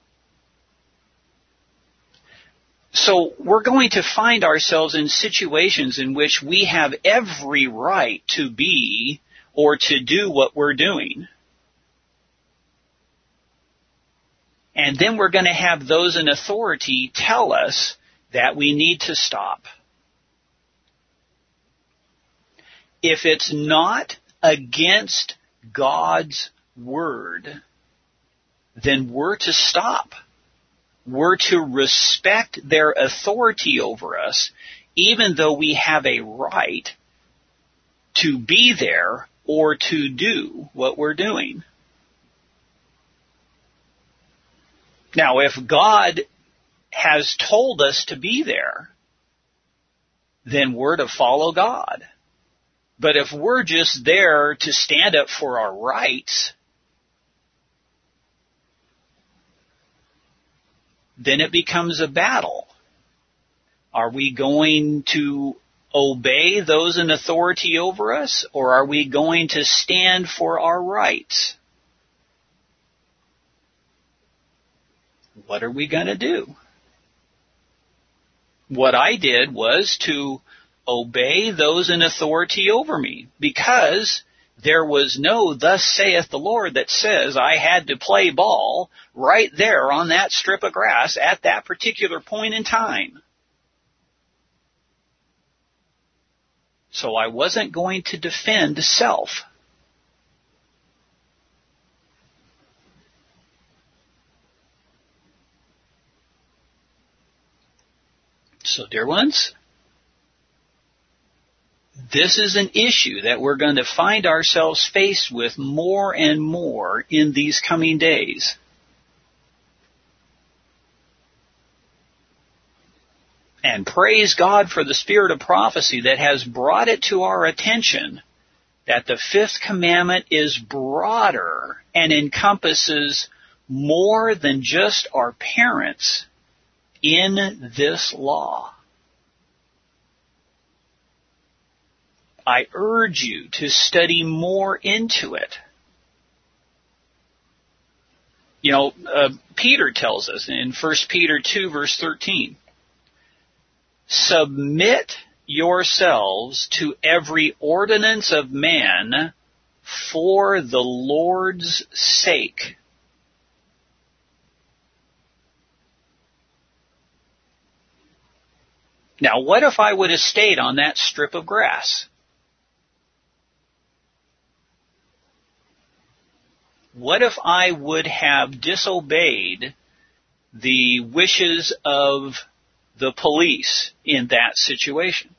So we're going to find ourselves in situations in which we have every right to be or to do what we're doing. And then we're going to have those in authority tell us that we need to stop. If it's not against God's word, then we're to stop. we're to respect their authority over us, even though we have a right to be there or to do what we're doing. Now, if God has told us to be there, then we're to follow God. But if we're just there to stand up for our rights, then it becomes a battle. Are we going to obey those in authority over us, or are we going to stand for our rights? What are we going to do? What I did was to obey those in authority over me, because there was no "thus saith the Lord" that says I had to play ball right there on that strip of grass at that particular point in time. So I wasn't going to defend self. So, dear ones, this is an issue that we're going to find ourselves faced with more and more in these coming days. And praise God for the spirit of prophecy that has brought it to our attention that the fifth commandment is broader and encompasses more than just our parents in this law. I urge you to study more into it. You know, Peter tells us in 1 Peter 2 verse 13, submit yourselves to every ordinance of man for the Lord's sake. Now, what if I would have stayed on that strip of grass? What if I would have disobeyed the wishes of the police in that situation?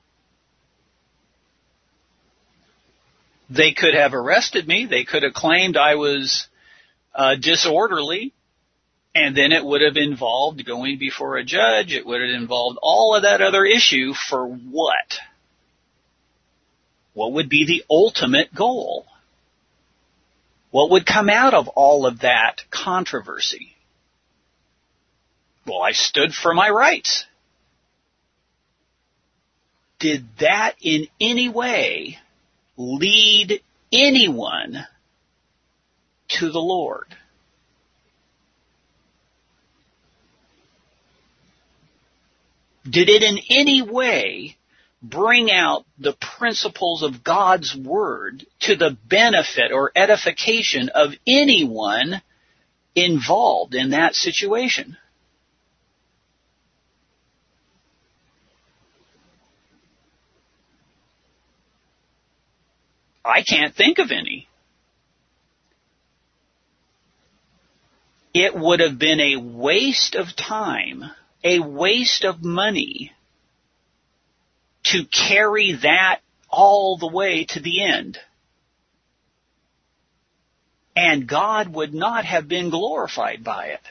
They could have arrested me. They could have claimed I was disorderly. And then it would have involved going before a judge. It would have involved all of that other issue for what? What would be the ultimate goal? What would come out of all of that controversy? Well, I stood for my rights. Did that in any way lead anyone to the Lord? Did it in any way bring out the principles of God's Word to the benefit or edification of anyone involved in that situation? I can't think of any. It would have been a waste of time, a waste of money to carry that all the way to the end. And God would not have been glorified by it.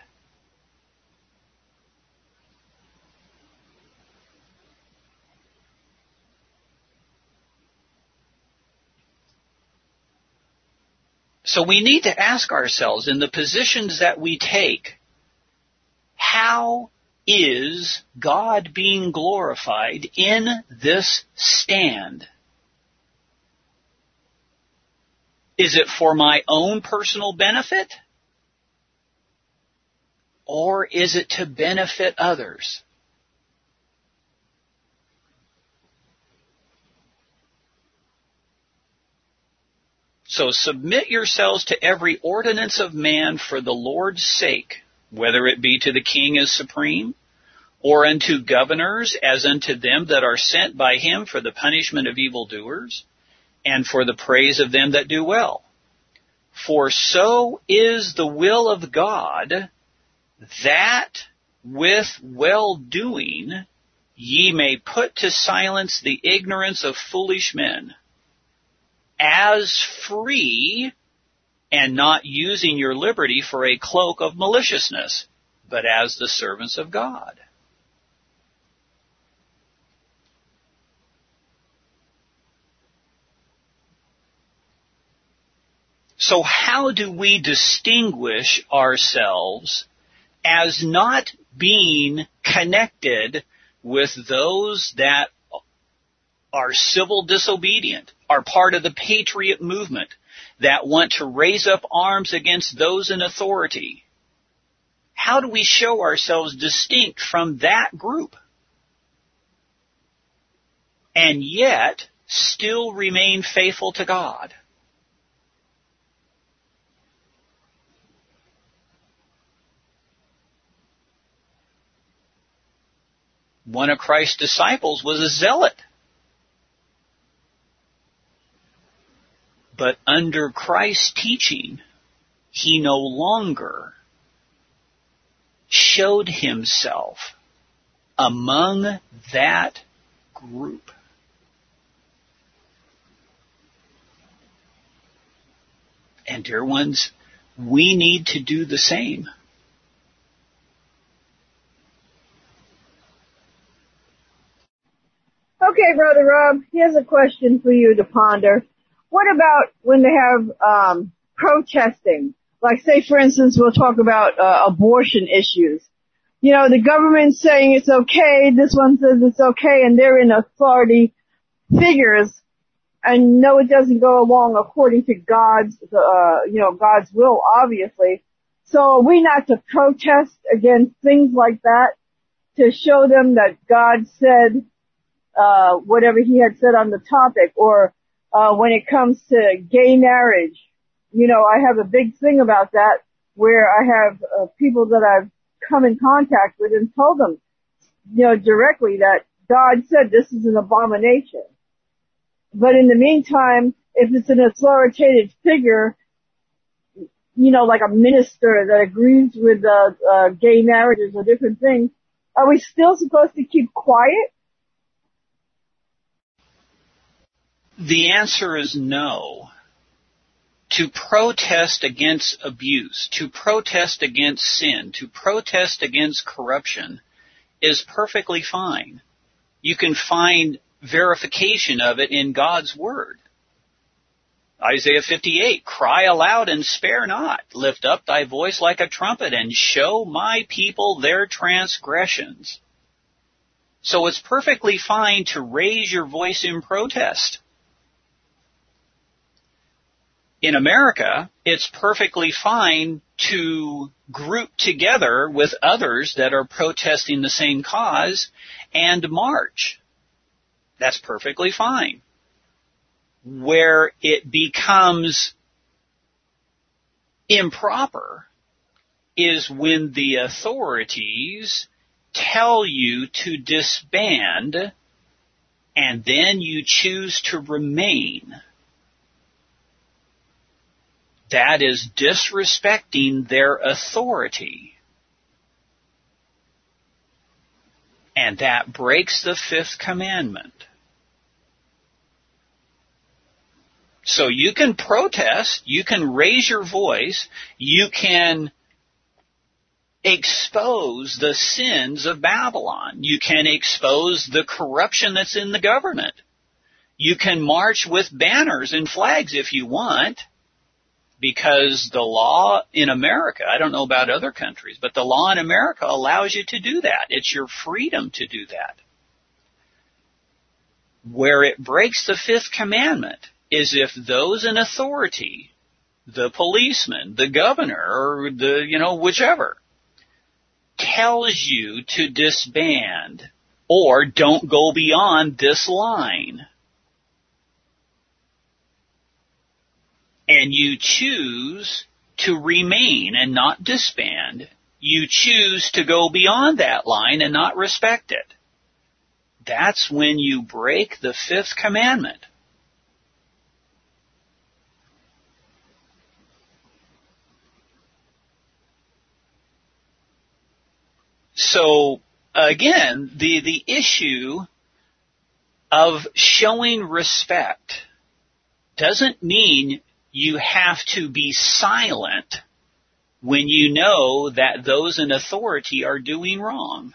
So we need to ask ourselves, in the positions that we take, how is God being glorified in this stand? Is it for my own personal benefit? Or is it to benefit others? So submit yourselves to every ordinance of man for the Lord's sake, whether it be to the king as supreme, or unto governors as unto them that are sent by him for the punishment of evildoers, and for the praise of them that do well. For so is the will of God, that with well-doing ye may put to silence the ignorance of foolish men, as free and not using your liberty for a cloak of maliciousness, but as the servants of God. So how do we distinguish ourselves as not being connected with those that are civil disobedient, are part of the patriot movement, that want to raise up arms against those in authority? How do we show ourselves distinct from that group and yet still remain faithful to God? One of Christ's disciples was a zealot. But under Christ's teaching, he no longer showed himself among that group. And dear ones, we need to do the same. Okay, Brother Rob, here's a question for you to ponder. What about when they have protesting? Like, say, for instance, we'll talk about abortion issues. You know, the government's saying it's okay, this one says it's okay, and they're in authority figures, and no, it doesn't go along according to God's will, obviously. So are we not to protest against things like that to show them that God said whatever he had said on the topic? Or when it comes to gay marriage, you know, I have a big thing about that where I have people that I've come in contact with and told them, you know, directly that God said this is an abomination. But in the meantime, if it's an authoritative figure, you know, like a minister that agrees with gay marriages or different things, are we still supposed to keep quiet? The answer is no. To protest against abuse, to protest against sin, to protest against corruption is perfectly fine. You can find verification of it in God's Word. Isaiah 58, cry aloud and spare not. Lift up thy voice like a trumpet and show my people their transgressions. So it's perfectly fine to raise your voice in protest. In America, it's perfectly fine to group together with others that are protesting the same cause and march. That's perfectly fine. Where it becomes improper is when the authorities tell you to disband and then you choose to remain. That is disrespecting their authority. And that breaks the fifth commandment. So you can protest, you can raise your voice, you can expose the sins of Babylon. You can expose the corruption that's in the government. You can march with banners and flags if you want, because the law in America, I don't know about other countries, but the law in America allows you to do that. It's your freedom to do that. Where it breaks the fifth commandment is if those in authority, the policeman, the governor, or whichever, tells you to disband or don't go beyond this line, and you choose to remain and not disband, you choose to go beyond that line and not respect it, that's when you break the fifth commandment. So again, the issue of showing respect doesn't mean you have to be silent when you know that those in authority are doing wrong.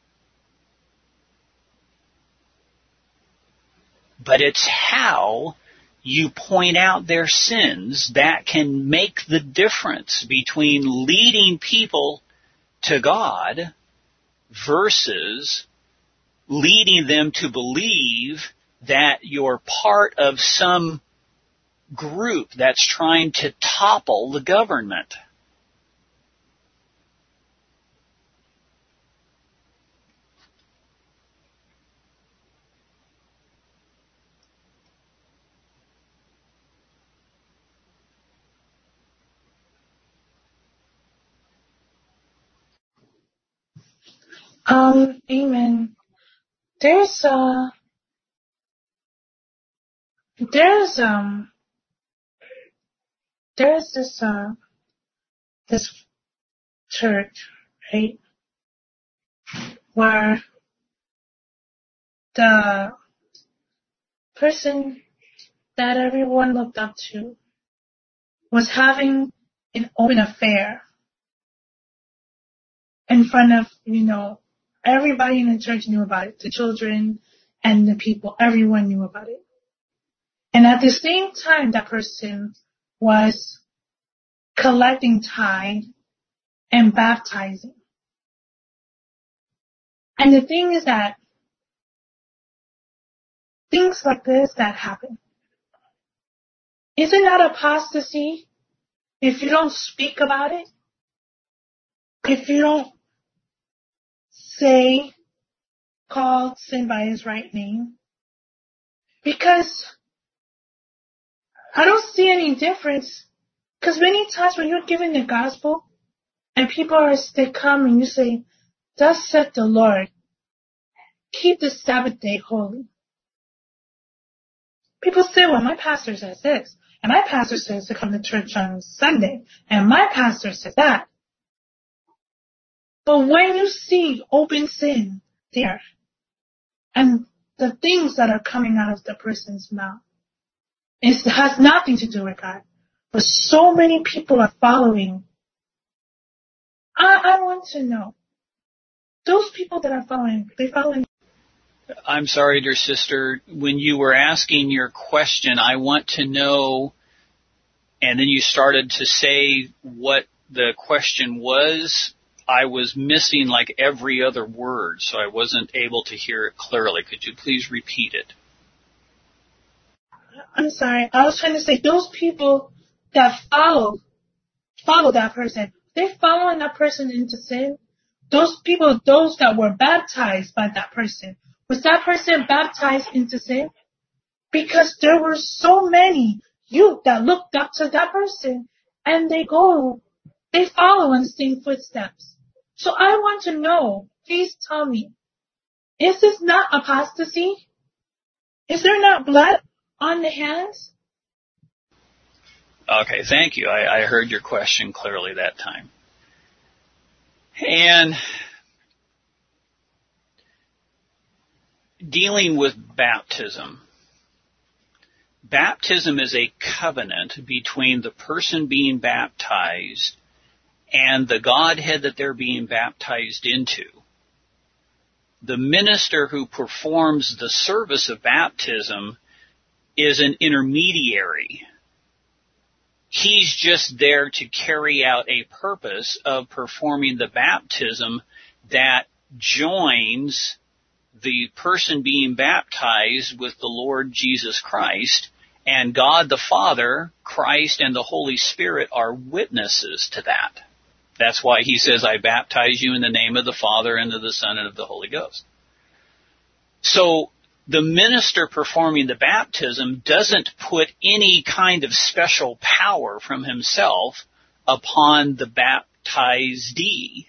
But it's how you point out their sins that can make the difference between leading people to God versus leading them to believe that you're part of some group that's trying to topple the government. Amen. There's this church, right, where the person that everyone looked up to was having an open affair in front of, everybody in the church knew about it. The children and the people, everyone knew about it. And at the same time, that person was collecting tithe and baptizing. And the thing is that things like this that happen, is it not apostasy if you don't speak about it? If you don't call sin by his right name? Because I don't see any difference. Because many times when you're giving the gospel and they come and you say, thus saith the Lord, keep the Sabbath day holy. People say, well, my pastor says this, and my pastor says to come to church on Sunday, and my pastor says that. But when you see open sin there, and the things that are coming out of the person's mouth, it has nothing to do with God. But so many people are following. I want to know, those people that are following, they following. I'm sorry, dear sister, when you were asking your question, I want to know, and then you started to say what the question was. I was missing like every other word, so I wasn't able to hear it clearly. Could you please repeat it? I'm sorry. I was trying to say those people that follow that person, they're following that person into sin. Those people, those that were baptized by that person, was that person baptized into sin? Because there were so many youth that looked up to that person, and they follow in the same footsteps. So I want to know, please tell me, is this not apostasy? Is there not blood on the hands? Okay, thank you. I heard your question clearly that time. And dealing with baptism. Baptism is a covenant between the person being baptized and the Godhead that they're being baptized into. The minister who performs the service of baptism is an intermediary. He's just there to carry out a purpose of performing the baptism that joins the person being baptized with the Lord Jesus Christ, and God the Father, Christ, and the Holy Spirit are witnesses to that. That's why he says, I baptize you in the name of the Father, and of the Son, and of the Holy Ghost. So the minister performing the baptism doesn't put any kind of special power from himself upon the baptizee.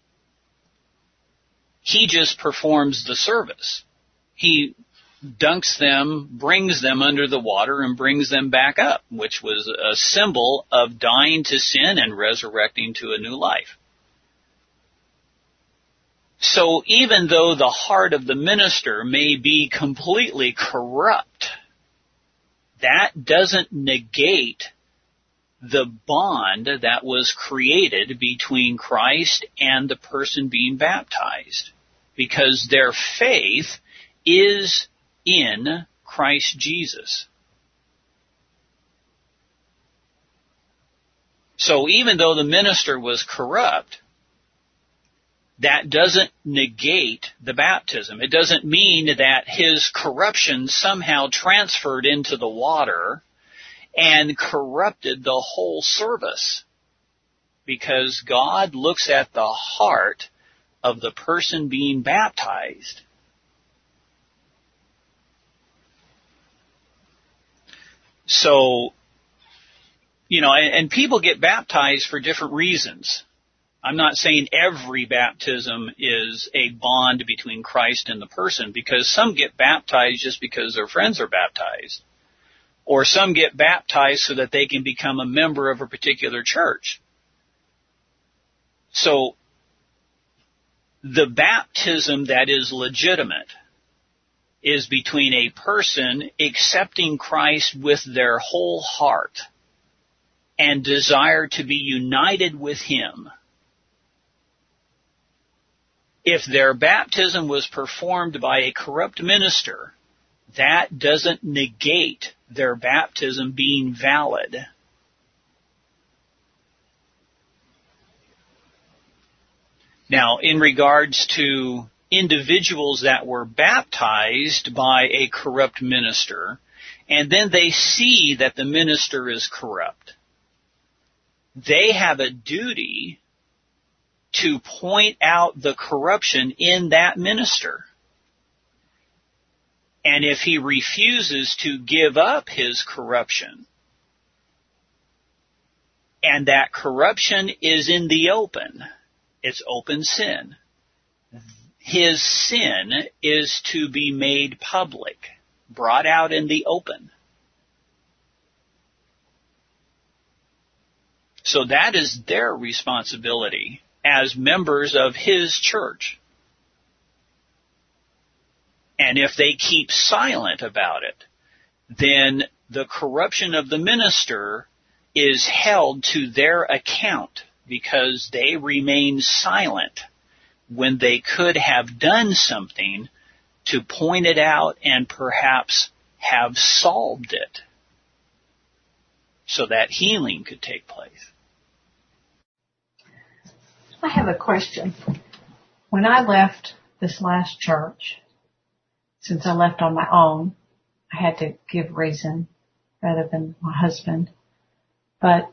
He just performs the service. He dunks them, brings them under the water, and brings them back up, which was a symbol of dying to sin and resurrecting to a new life. So even though the heart of the minister may be completely corrupt, that doesn't negate the bond that was created between Christ and the person being baptized, because their faith is in Christ Jesus. So even though the minister was corrupt, that doesn't negate the baptism. It doesn't mean that his corruption somehow transferred into the water and corrupted the whole service, because God looks at the heart of the person being baptized. So, and people get baptized for different reasons. I'm not saying every baptism is a bond between Christ and the person, because some get baptized just because their friends are baptized. Or some get baptized so that they can become a member of a particular church. So, the baptism that is legitimate is between a person accepting Christ with their whole heart and desire to be united with Him. If their baptism was performed by a corrupt minister, that doesn't negate their baptism being valid. Now, in regards to individuals that were baptized by a corrupt minister, and then they see that the minister is corrupt, they have a duty to point out the corruption in that minister. And if he refuses to give up his corruption, and that corruption is in the open, it's open sin, his sin is to be made public, brought out in the open. So that is their responsibility as members of his church. And if they keep silent about it, then the corruption of the minister is held to their account, because they remain silent when they could have done something to point it out and perhaps have solved it so that healing could take place. I have a question. When I left this last church, since I left on my own, I had to give reason rather than my husband. But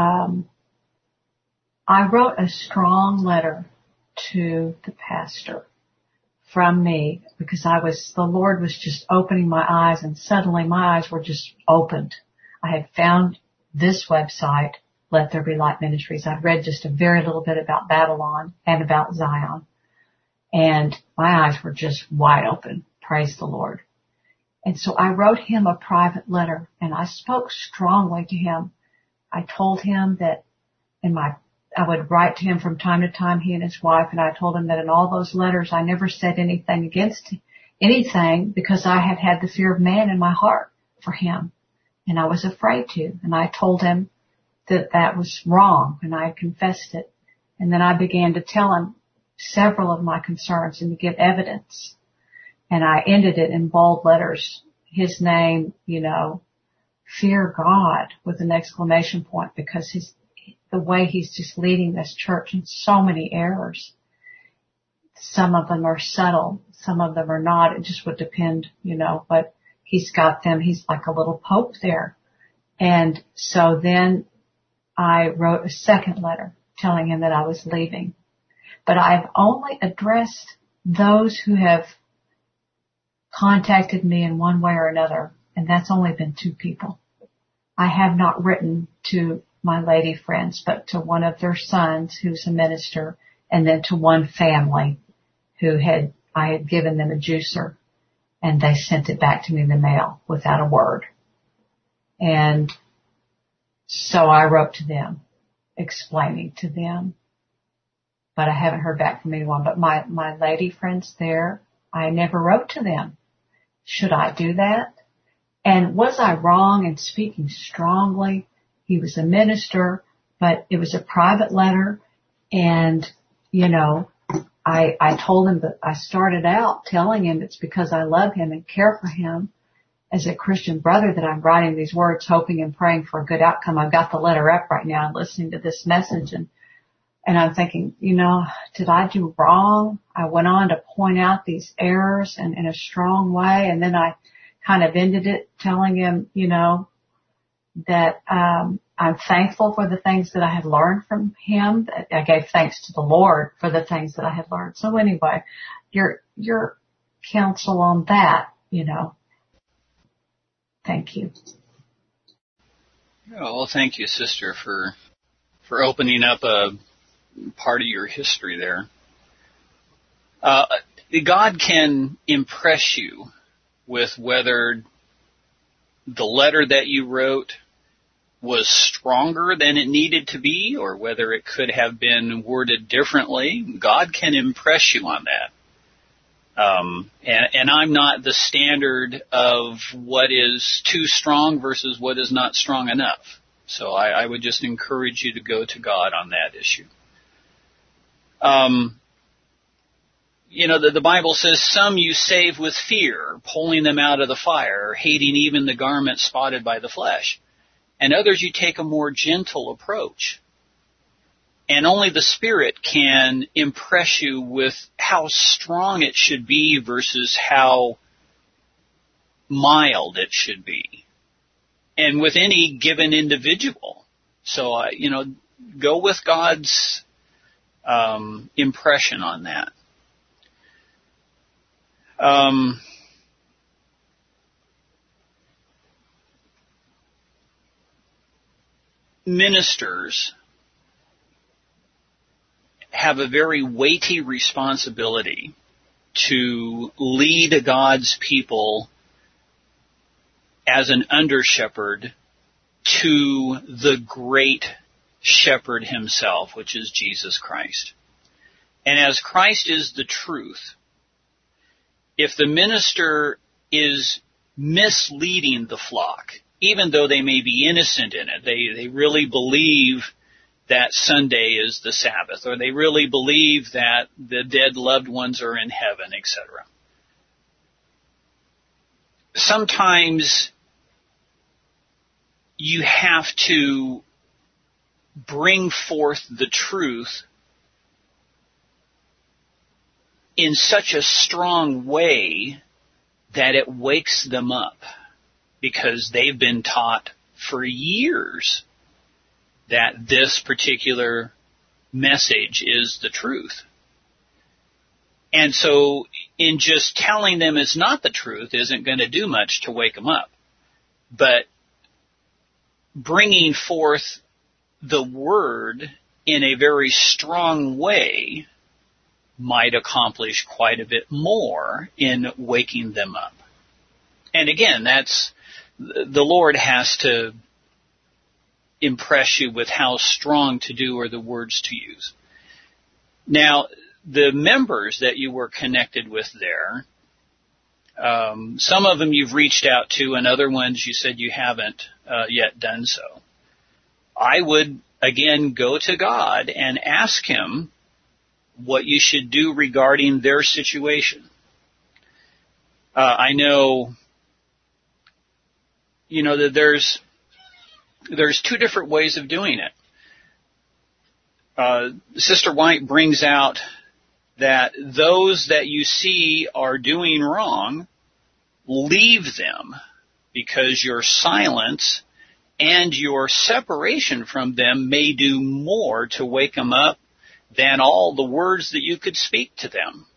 I wrote a strong letter to the pastor from me, because the Lord was just opening my eyes, and suddenly my eyes were just opened. I had found this website, Let There Be Light Ministries. I'd read just a very little bit about Babylon and about Zion, and my eyes were just wide open. Praise the Lord. And so I wrote him a private letter, and I spoke strongly to him. I told him that I would write to him from time to time, he and his wife, and I told him that in all those letters I never said anything against anything, because I had had the fear of man in my heart for him, and I was afraid to. And I told him that that was wrong, and I confessed it. And then I began to tell him several of my concerns and to give evidence. And I ended it in bold letters. His name, fear God, with an exclamation point, because the way he's just leading this church in so many errors. Some of them are subtle, some of them are not. It just would depend, but he's got them. He's like a little pope there. And so then I wrote a second letter telling him that I was leaving. But I've only addressed those who have contacted me in one way or another, and that's only been 2 people. I have not written to my lady friends, but to one of their sons who's a minister, and then to one family I had given them a juicer, and they sent it back to me in the mail without a word. And so I wrote to them, explaining to them but I haven't heard back from anyone. But my lady friends there, I never wrote to them. Should I do that? And was I wrong in speaking strongly? He was a minister, but it was a private letter. And, you know, I told him that I started out telling him it's because I love him and care for him as a Christian brother that I'm writing these words, hoping and praying for a good outcome. I've got the letter up right now and listening to this message, and I'm thinking, you know, did I do wrong? I went on to point out these errors and in a strong way, and then I kind of ended it telling him, you know, that I'm thankful for the things that I had learned from him. I gave thanks to the Lord for the things that I had learned. So anyway, your counsel on that, you know. Thank you. Well, thank you, sister, for opening up a part of your history there. God can impress you with whether the letter that you wrote was stronger than it needed to be, or whether it could have been worded differently. God can impress you on that. And I'm not the standard of what is too strong versus what is not strong enough. So I would just encourage you to go to God on that issue. You know, the Bible says, some you save with fear, pulling them out of the fire, hating even the garment spotted by the flesh. And others you take a more gentle approach. And only the Spirit can impress you with how strong it should be versus how mild it should be. And with any given individual. So, you know, go with God's impression on that. Ministers have a very weighty responsibility to lead God's people as an under-shepherd to the great shepherd himself, which is Jesus Christ. And as Christ is the truth, if the minister is misleading the flock, even though they may be innocent in it, they really believe that Sunday is the Sabbath, or they really believe that the dead loved ones are in heaven, etc. Sometimes you have to bring forth the truth in such a strong way that it wakes them up, because they've been taught for years that this particular message is the truth. And so in just telling them it's not the truth isn't going to do much to wake them up. But bringing forth the word in a very strong way might accomplish quite a bit more in waking them up. And again, that's the Lord has to impress you with how strong to do or the words to use. Now, the members that you were connected with there, some of them you've reached out to, and other ones you said you haven't yet done so. I would, again, go to God and ask Him what you should do regarding their situation. I know, that there's two different ways of doing it. Sister White brings out that those that you see are doing wrong, leave them, because your silence and your separation from them may do more to wake them up than all the words that you could speak to them.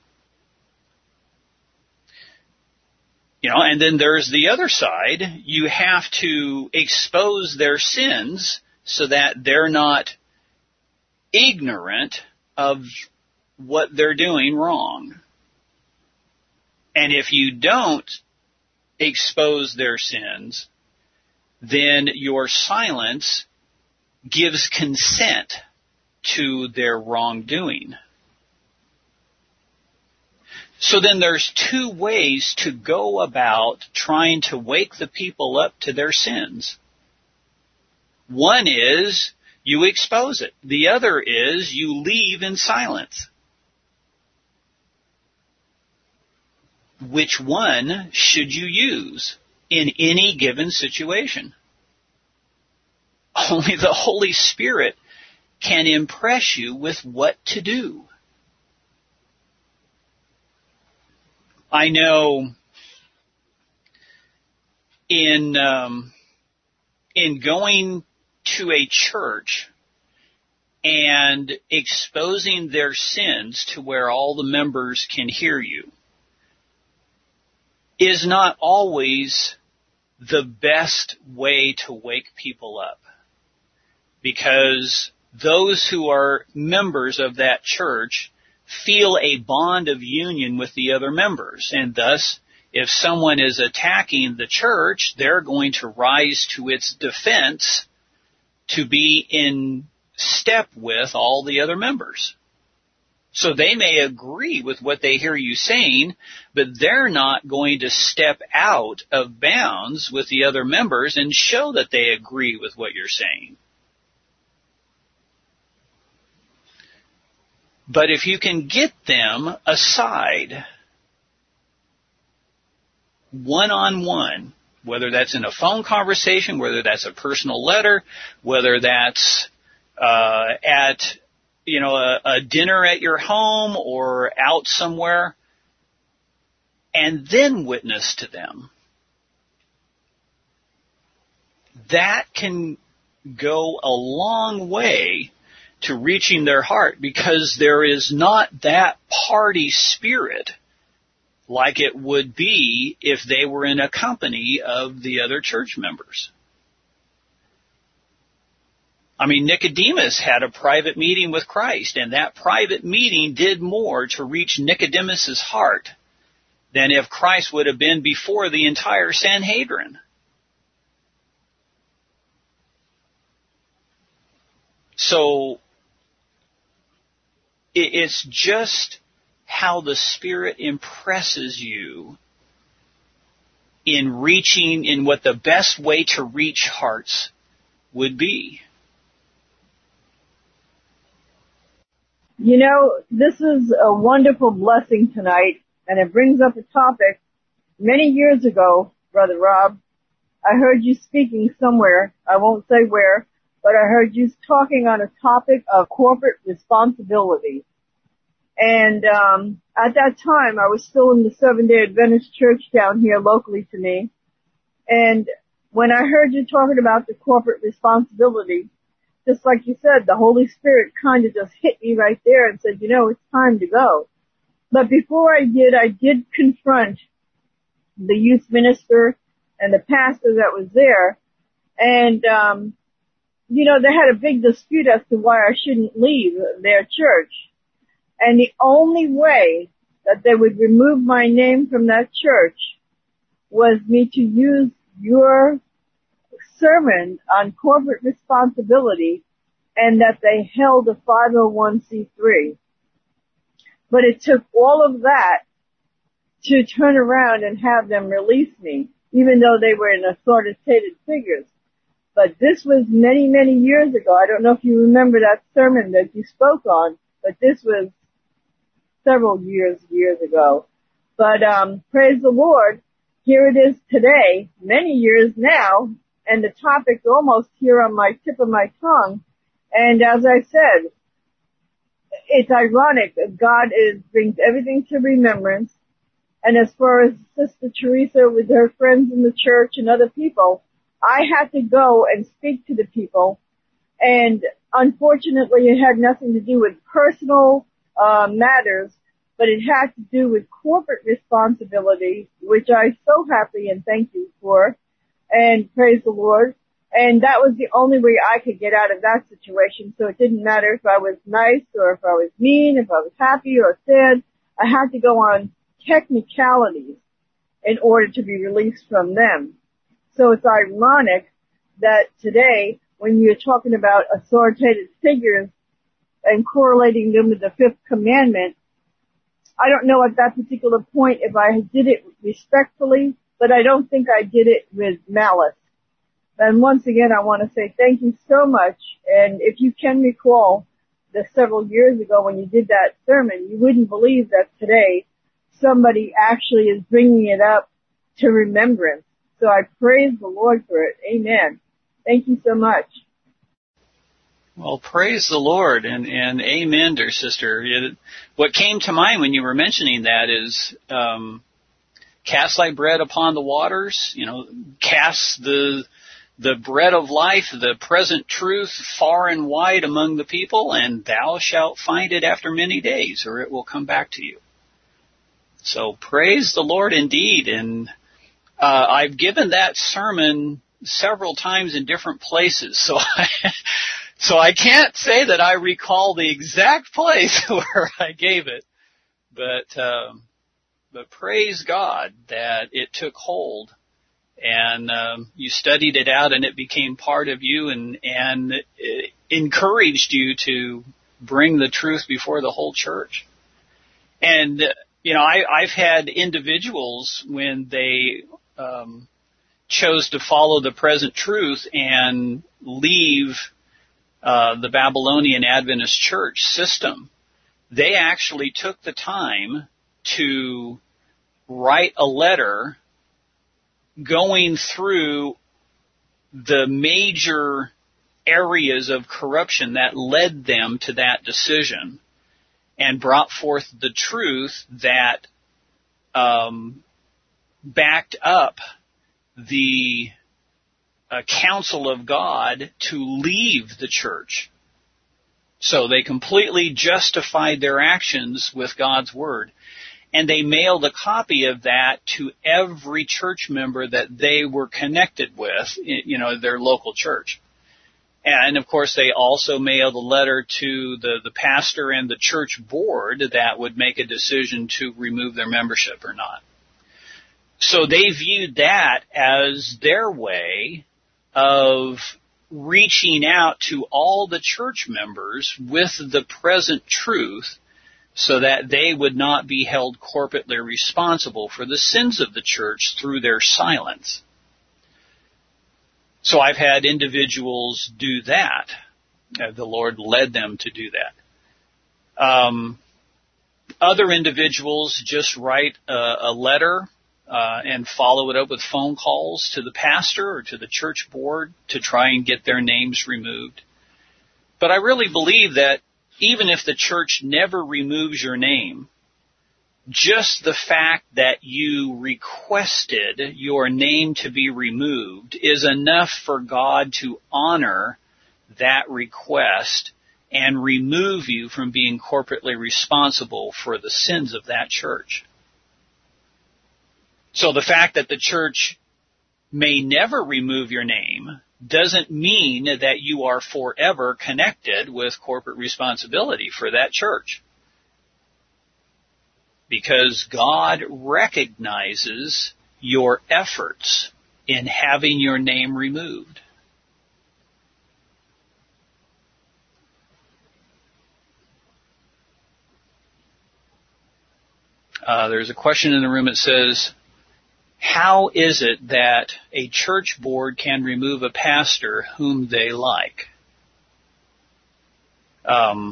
And then there's the other side. You have to expose their sins so that they're not ignorant of what they're doing wrong. And if you don't expose their sins, then your silence gives consent to their wrongdoing. So then there's two ways to go about trying to wake the people up to their sins. One is you expose it. The other is you leave in silence. Which one should you use in any given situation? Only the Holy Spirit can impress you with what to do. I know in going to a church and exposing their sins to where all the members can hear you is not always the best way to wake people up, because those who are members of that church feel a bond of union with the other members, and thus, if someone is attacking the church, they're going to rise to its defense to be in step with all the other members. So they may agree with what they hear you saying, but they're not going to step out of bounds with the other members and show that they agree with what you're saying. But if you can get them aside, one-on-one, whether that's in a phone conversation, whether that's a personal letter, whether that's at a dinner at your home or out somewhere, and then witness to them, that can go a long way to reaching their heart, because there is not that party spirit like it would be if they were in a company of the other church members. I mean, Nicodemus had a private meeting with Christ, and that private meeting did more to reach Nicodemus's heart than if Christ would have been before the entire Sanhedrin. So it's just how the Spirit impresses you in reaching, in what the best way to reach hearts would be. You know, this is a wonderful blessing tonight, and it brings up a topic. Many years ago, Brother Rob, I heard you speaking somewhere, I won't say where, but I heard you talking on a topic of corporate responsibility. And at that time, I was still in the Seventh-day Adventist Church down here locally to me. And when I heard you talking about the corporate responsibility, just like you said, the Holy Spirit kind of just hit me right there and said, it's time to go. But before I did confront the youth minister and the pastor that was there. And, they had a big dispute as to why I shouldn't leave their church. And the only way that they would remove my name from that church was me to use your sermon on corporate responsibility, and that they held a 501c3. But it took all of that to turn around and have them release me, even though they were in authoritative figures. But this was many, many years ago. I don't know if you remember that sermon that you spoke on, but this was several years ago. But praise the Lord, here it is today, many years now, and the topic's almost here on my tip of my tongue. And as I said, it's ironic that God brings everything to remembrance. And as far as Sister Teresa with her friends in the church and other people, I had to go and speak to the people. And unfortunately, it had nothing to do with personal matters, but it had to do with corporate responsibility, which I so happy and thank you for. And praise the Lord. And that was the only way I could get out of that situation. So it didn't matter if I was nice or if I was mean, if I was happy or sad. I had to go on technicalities in order to be released from them. So it's ironic that today, when you're talking about authoritative figures and correlating them with the fifth commandment, I don't know at that particular point if I did it respectfully, but I don't think I did it with malice. And once again, I want to say thank you so much. And if you can recall the several years ago when you did that sermon, you wouldn't believe that today somebody actually is bringing it up to remembrance. So I praise the Lord for it. Amen. Thank you so much. Well, praise the Lord and amen, dear sister. What came to mind when you were mentioning that is cast thy bread upon the waters, cast the bread of life, the present truth, far and wide among the people, and thou shalt find it after many days, or it will come back to you. So praise the Lord indeed. And I've given that sermon several times in different places, so I can't say that I recall the exact place where I gave it, but praise God that it took hold. And you studied it out, and it became part of you, and it encouraged you to bring the truth before the whole church. And I've had individuals when they chose to follow the present truth and leave the Babylonian Adventist Church system. They actually took the time to write a letter going through the major areas of corruption that led them to that decision and brought forth the truth that backed up the counsel of God to leave the church. So they completely justified their actions with God's word. And they mailed a copy of that to every church member that they were connected with, their local church. And, of course, they also mailed a letter to the pastor and the church board that would make a decision to remove their membership or not. So they viewed that as their way of reaching out to all the church members with the present truth, so that they would not be held corporately responsible for the sins of the church through their silence. So I've had individuals do that. The Lord led them to do that. Other individuals just write a letter and follow it up with phone calls to the pastor or to the church board to try and get their names removed. But I really believe that even if the church never removes your name, just the fact that you requested your name to be removed is enough for God to honor that request and remove you from being corporately responsible for the sins of that church. So the fact that the church may never remove your name doesn't mean that you are forever connected with corporate responsibility for that church. Because God recognizes your efforts in having your name removed. There's a question in the room that says, how is it that a church board can remove a pastor whom they like? In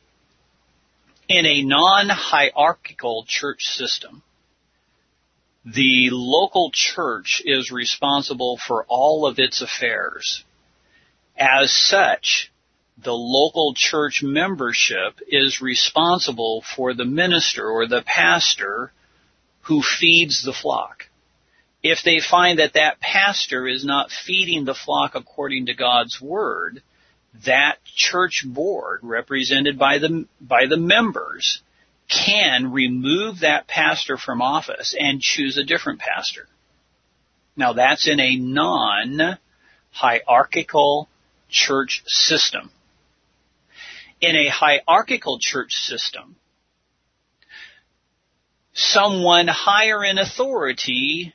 a non-hierarchical church system, the local church is responsible for all of its affairs. As such, the local church membership is responsible for the minister or the pastor who feeds the flock. If they find that that pastor is not feeding the flock according to God's word, that church board, represented by the members, can remove that pastor from office and choose a different pastor. Now, that's in a non-hierarchical church system. In a hierarchical church system, someone higher in authority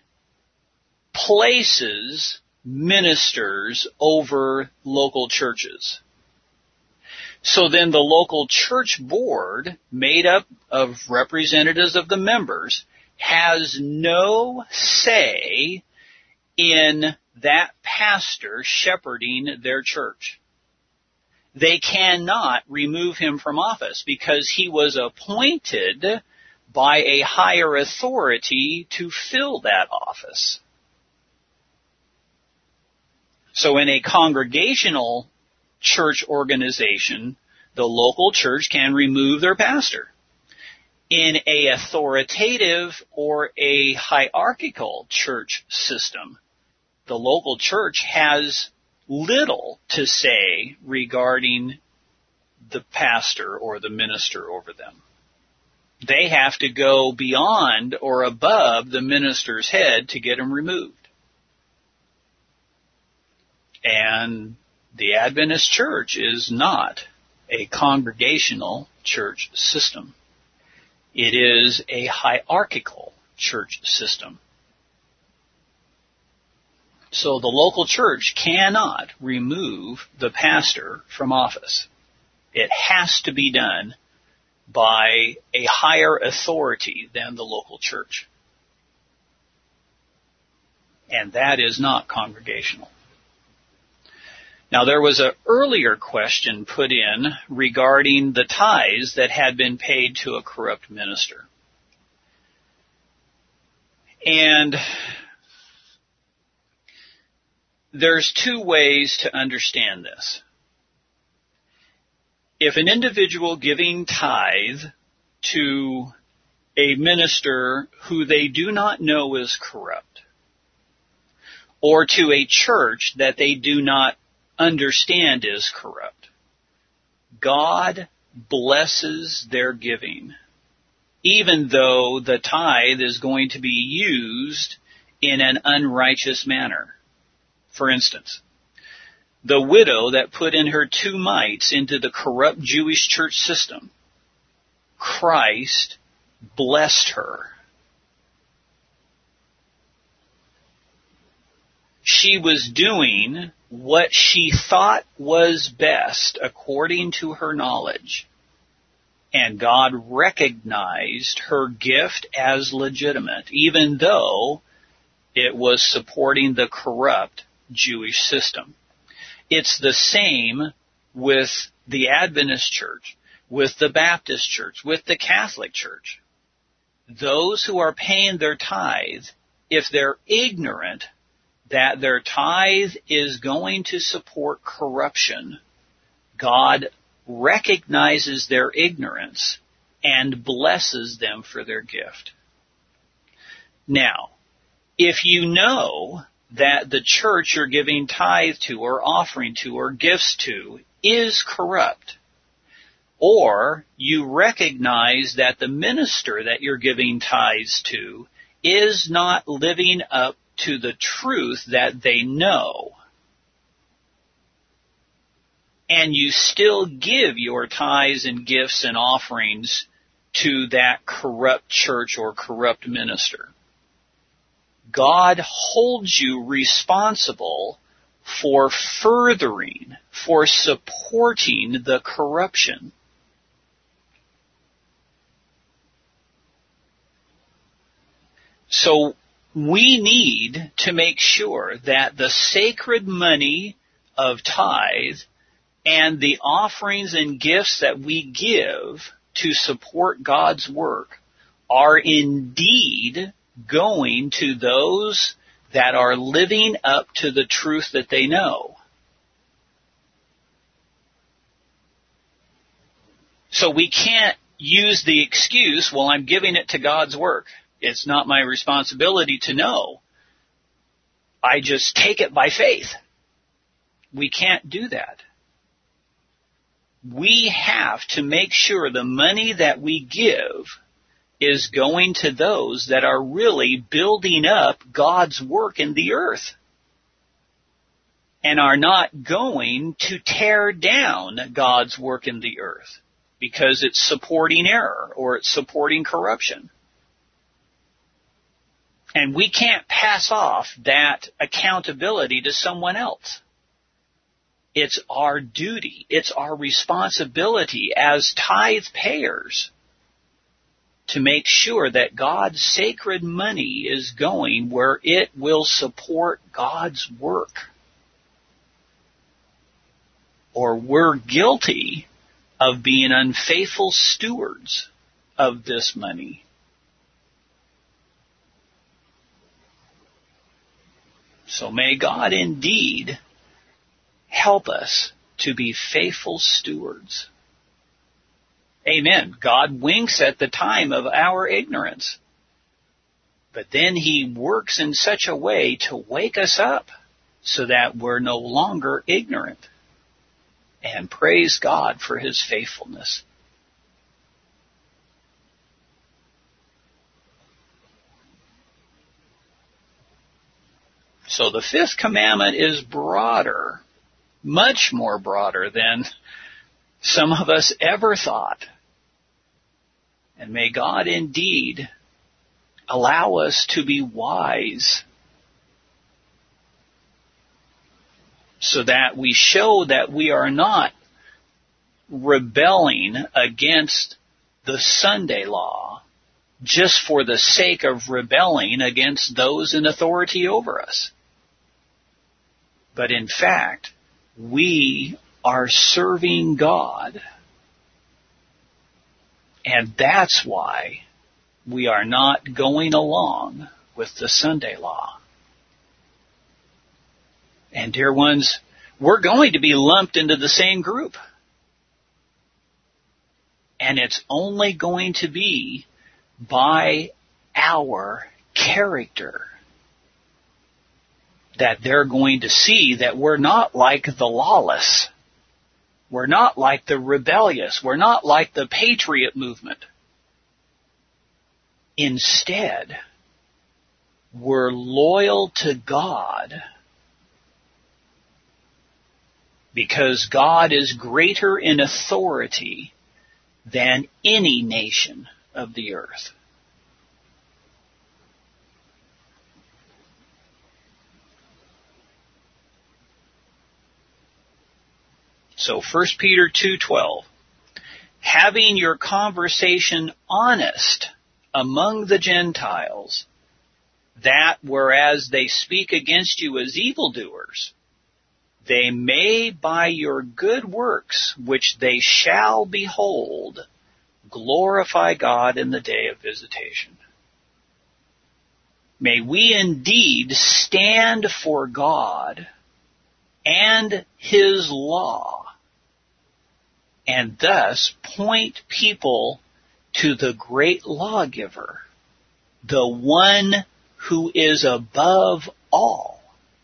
places ministers over local churches. So then the local church board, made up of representatives of the members, has no say in that pastor shepherding their church. They cannot remove him from office because he was appointed by a higher authority to fill that office. So in a congregational church organization, the local church can remove their pastor. In a authoritative or a hierarchical church system, the local church has little to say regarding the pastor or the minister over them. They have to go beyond or above the minister's head to get him removed. And the Adventist church is not a congregational church system. It is a hierarchical church system. So the local church cannot remove the pastor from office. It has to be done by a higher authority than the local church. And that is not congregational. Now, there was an earlier question put in regarding the tithes that had been paid to a corrupt minister. And there's two ways to understand this. If an individual giving tithe to a minister who they do not know is corrupt, or to a church that they do not understand is corrupt, God blesses their giving, even though the tithe is going to be used in an unrighteous manner. For instance, the widow that put in her 2 mites into the corrupt Jewish church system, Christ blessed her. She was doing what she thought was best according to her knowledge, and God recognized her gift as legitimate, even though it was supporting the corrupt Jewish system. It's the same with the Adventist church, with the Baptist church, with the Catholic church. Those who are paying their tithe, if they're ignorant that their tithe is going to support corruption, God recognizes their ignorance and blesses them for their gift. Now, if you know that the church you're giving tithe to or offering to or gifts to is corrupt, or you recognize that the minister that you're giving tithes to is not living up to the truth that they know, and you still give your tithes and gifts and offerings to that corrupt church or corrupt minister, God holds you responsible for furthering, for supporting the corruption. So we need to make sure that the sacred money of tithe and the offerings and gifts that we give to support God's work are indeed going to those that are living up to the truth that they know. So we can't use the excuse, well, I'm giving it to God's work. It's not my responsibility to know. I just take it by faith. We can't do that. We have to make sure the money that we give is going to those that are really building up God's work in the earth and are not going to tear down God's work in the earth because it's supporting error or it's supporting corruption. And we can't pass off that accountability to someone else. It's our duty. It's our responsibility as tithe payers to make sure that God's sacred money is going where it will support God's work. Or we're guilty of being unfaithful stewards of this money. So may God indeed help us to be faithful stewards. Amen. God winks at the time of our ignorance. But then He works in such a way to wake us up so that we're no longer ignorant. And praise God for His faithfulness. So the fifth commandment is broader, much more broader than some of us ever thought. And may God indeed allow us to be wise so that we show that we are not rebelling against the Sunday law just for the sake of rebelling against those in authority over us. But in fact, we are serving God. And that's why we are not going along with the Sunday law. And dear ones, we're going to be lumped into the same group. And it's only going to be by our character that they're going to see that we're not like the lawless. We're not like the rebellious. We're not like the patriot movement. Instead, we're loyal to God because God is greater in authority than any nation of the earth. So 1 Peter 2:12, having your conversation honest among the Gentiles, that whereas they speak against you as evildoers, they may by your good works, which they shall behold, glorify God in the day of visitation. May we indeed stand for God and His law, and thus point people to the great lawgiver, the one who is above all.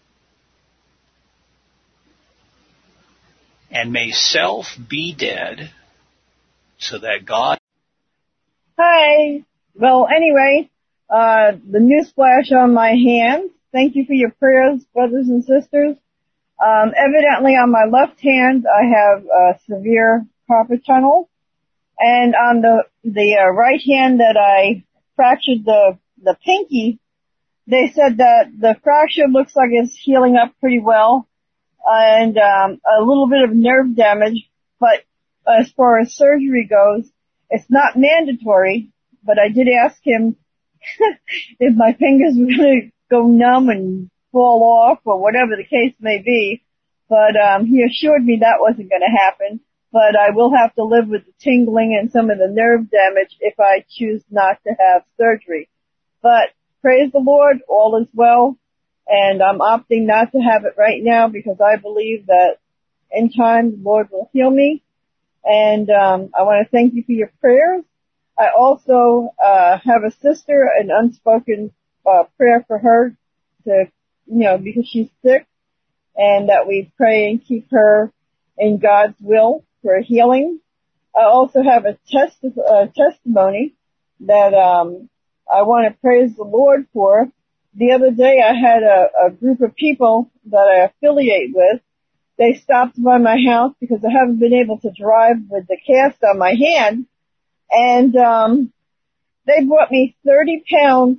And may self be dead so that God... Hi. Well, anyway, the newsflash on my hand. Thank you for your prayers, brothers and sisters. Evidently on my left hand, I have a severe carpal tunnel. And on the right hand that I fractured the pinky, they said that the fracture looks like it's healing up pretty well. And a little bit of nerve damage, but as far as surgery goes, it's not mandatory, but I did ask him if my fingers were going to go numb and fall off or whatever the case may be, but he assured me that wasn't going to happen, but I will have to live with the tingling and some of the nerve damage if I choose not to have surgery. But praise the Lord, all is well. And I'm opting not to have it right now because I believe that in time the Lord will heal me. And I want to thank you for your prayers. I also have a sister, an unspoken prayer for her to, because she's sick, and that we pray and keep her in God's will for healing. I also have a testimony that I want to praise the Lord for. The other day I had a group of people that I affiliate with. They stopped by my house because I haven't been able to drive with the cast on my hand. And they brought me 30 pounds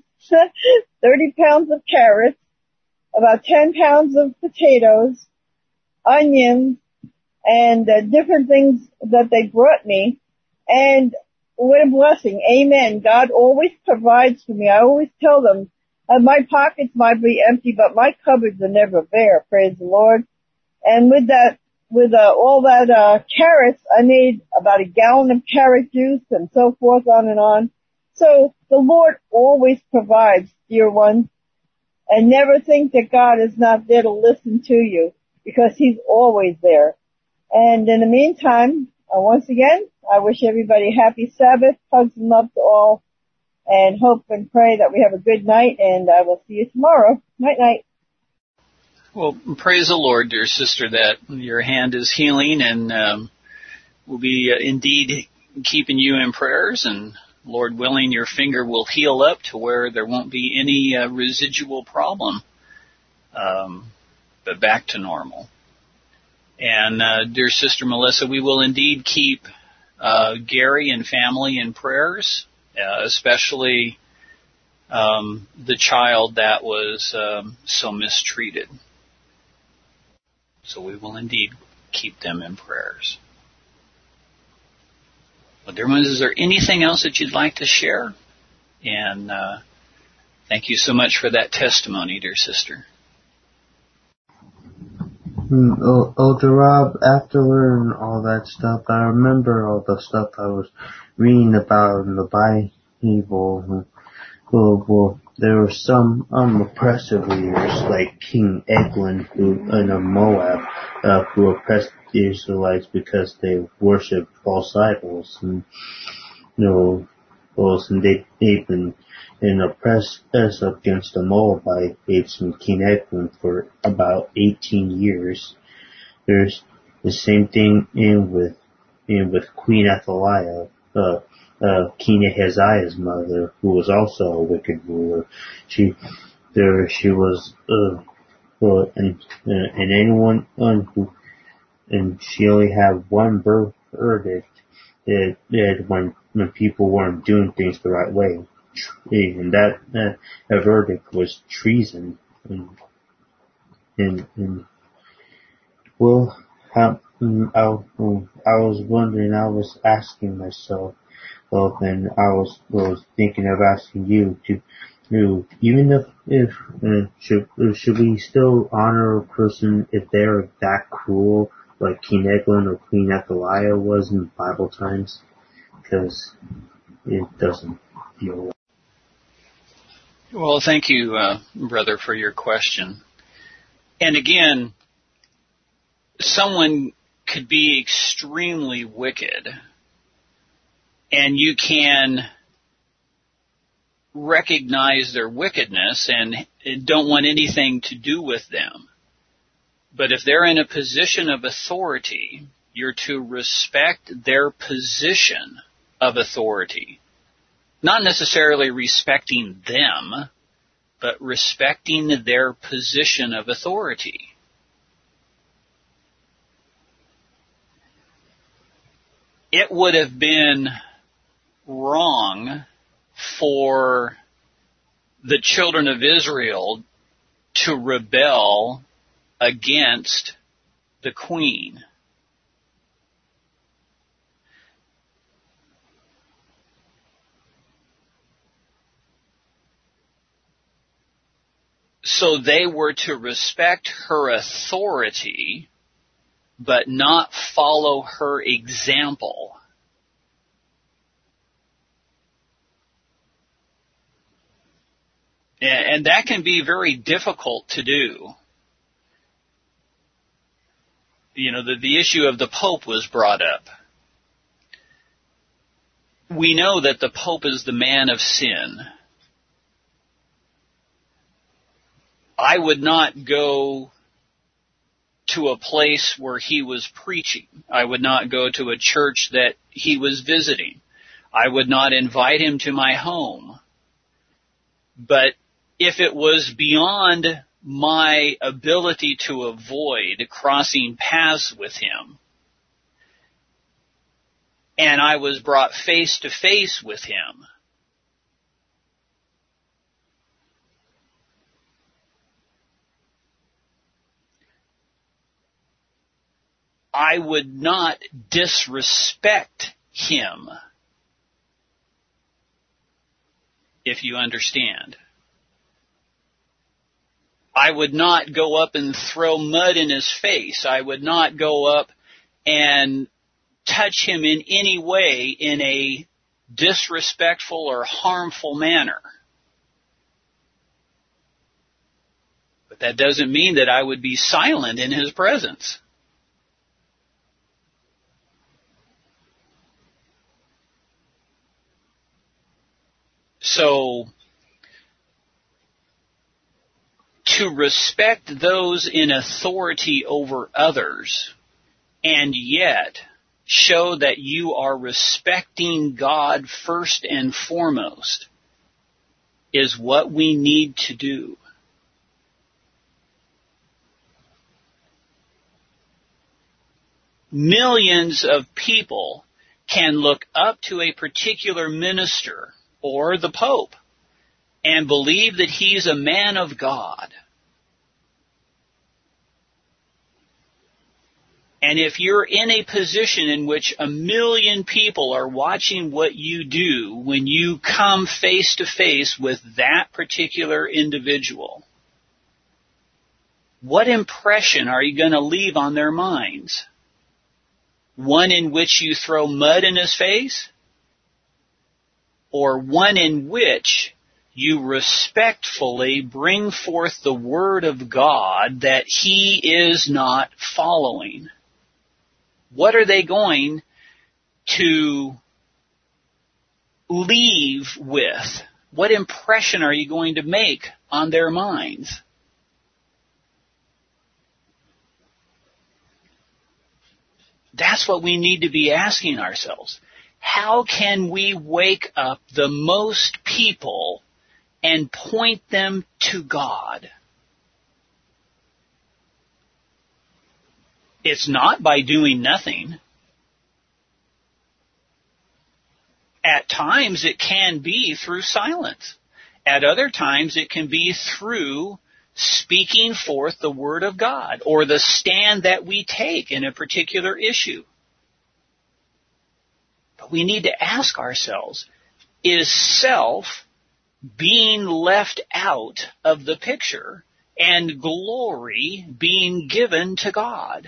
of carrots, about 10 pounds of potatoes, onions, and different things that they brought me. And what a blessing. Amen. God always provides for me. I always tell them, my pockets might be empty, but my cupboards are never bare. Praise the Lord. And with that, all that carrots, I made about a gallon of carrot juice and so forth, on and on. So the Lord always provides, dear ones. And never think that God is not there to listen to you, because He's always there. And in the meantime, once again, I wish everybody happy Sabbath, hugs and love to all, and hope and pray that we have a good night, and I will see you tomorrow. Night, night. Well, praise the Lord, dear sister, that your hand is healing, and we'll be indeed keeping you in prayers, and Lord willing, your finger will heal up to where there won't be any residual problem, but back to normal. And dear Sister Melissa, we will indeed keep Gary and family in prayers, especially the child that was so mistreated. So we will indeed keep them in prayers. Well, dear ones, is there anything else that you'd like to share? And thank you so much for that testimony, dear sister. Elder Rob, after learning all that stuff, I remember all the stuff I was reading about in the Bible. Well, there were some oppressive leaders like King Eglon, in Moab, who oppressed the Israelites because they worshipped false idols, and they've been oppressed us against the Moabites and King Eglon for about 18 years. There's the same thing with Queen Athaliah, King Ahaziah's mother, who was also a wicked ruler. She was, and anyone who, and she only had one verdict, that when people weren't doing things the right way, and that verdict was treason. And well, I was wondering, I was asking myself, and I was thinking of asking you to, even if should we still honor a person if they're that cruel, like King Eglon or Queen Athaliah was in Bible times? Because it doesn't feel right. Well, thank you, brother, for your question. And again, someone could be extremely wicked, and you can recognize their wickedness and don't want anything to do with them. But if they're in a position of authority, you're to respect their position of authority. Not necessarily respecting them, but respecting their position of authority. It would have been wrong for the children of Israel to rebel against the queen. So they were to respect her authority, but not follow her example. And that can be very difficult to do. You know, the issue of the Pope was brought up. We know that the Pope is the man of sin. I would not go to a place where he was preaching. I would not go to a church that he was visiting. I would not invite him to my home. But if it was beyond my ability to avoid crossing paths with him, and I was brought face to face with him, I would not disrespect him, if you understand. I would not go up and throw mud in his face. I would not go up and touch him in any way in a disrespectful or harmful manner. But that doesn't mean that I would be silent in his presence. So, to respect those in authority over others, and yet show that you are respecting God first and foremost, is what we need to do. Millions of people can look up to a particular minister or the Pope and believe that he's a man of God. And if you're in a position in which 1 million people are watching what you do when you come face to face with that particular individual, what impression are you going to leave on their minds? One in which you throw mud in his face? Or one in which you respectfully bring forth the word of God that he is not following? What are they going to leave with? What impression are you going to make on their minds? That's what we need to be asking ourselves. How can we wake up the most people and point them to God? It's not by doing nothing. At times it can be through silence. At other times it can be through speaking forth the Word of God or the stand that we take in a particular issue. But we need to ask ourselves, is self being left out of the picture and glory being given to God?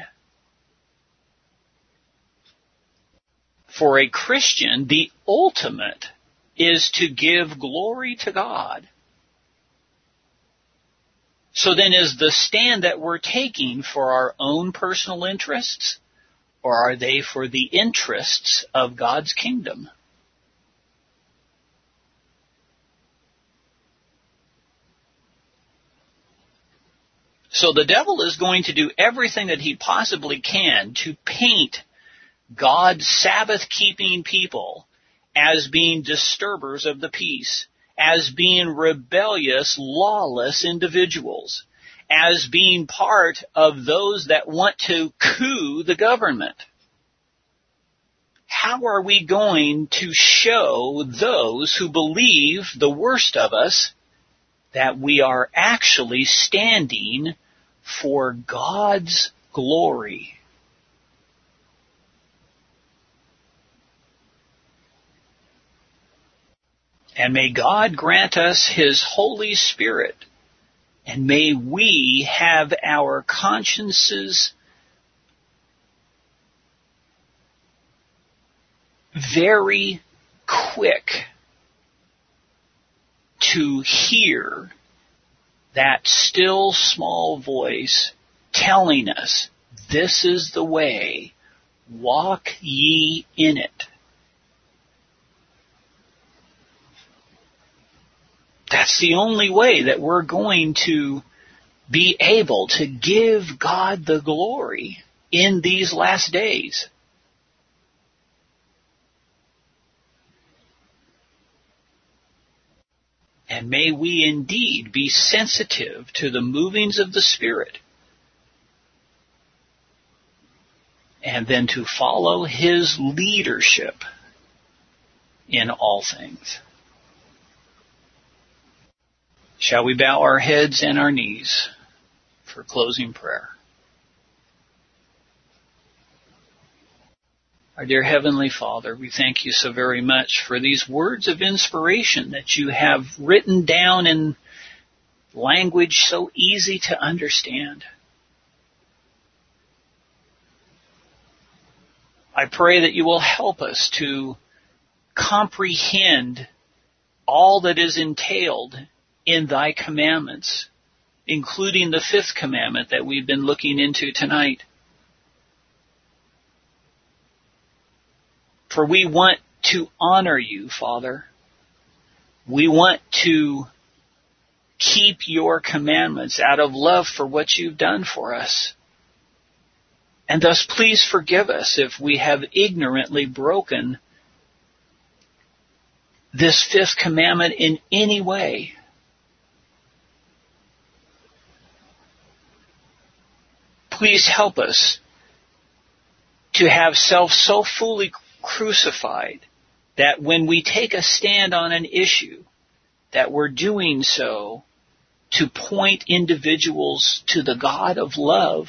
For a Christian, the ultimate is to give glory to God. So then is the stand that we're taking for our own personal interests, or are they for the interests of God's kingdom? So the devil is going to do everything that he possibly can to paint God's Sabbath-keeping people as being disturbers of the peace, as being rebellious, lawless individuals, as being part of those that want to coup the government. How are we going to show those who believe the worst of us that we are actually standing for God's glory? And may God grant us His Holy Spirit, and may we have our consciences very quick to hear that still small voice telling us, this is the way, walk ye in it. That's the only way that we're going to be able to give God the glory in these last days. And may we indeed be sensitive to the movings of the Spirit, and then to follow His leadership in all things. Shall we bow our heads and our knees for closing prayer? Our dear Heavenly Father, we thank you so very much for these words of inspiration that you have written down in language so easy to understand. I pray that you will help us to comprehend all that is entailed in thy commandments, including the 5th commandment that we've been looking into tonight. For we want to honor you, Father. We want to keep your commandments out of love for what you've done for us. And thus, please forgive us if we have ignorantly broken this 5th commandment in any way. Please help us to have self so fully crucified that when we take a stand on an issue, that we're doing so to point individuals to the God of love,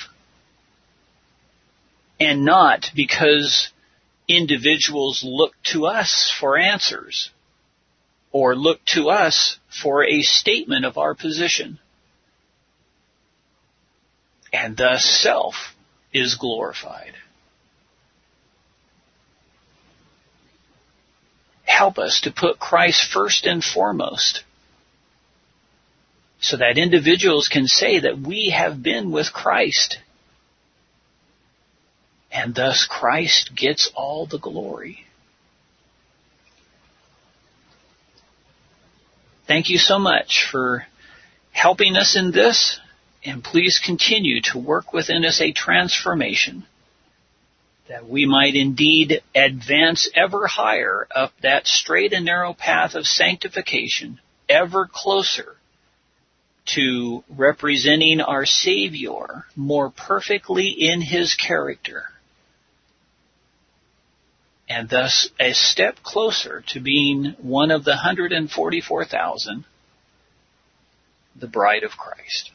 and not because individuals look to us for answers or look to us for a statement of our position. And thus self is glorified. Help us to put Christ first and foremost so that individuals can say that we have been with Christ. And thus Christ gets all the glory. Thank you so much for helping us in this, and please continue to work within us a transformation that we might indeed advance ever higher up that straight and narrow path of sanctification, ever closer to representing our Savior more perfectly in His character, and thus a step closer to being one of the 144,000, the bride of Christ.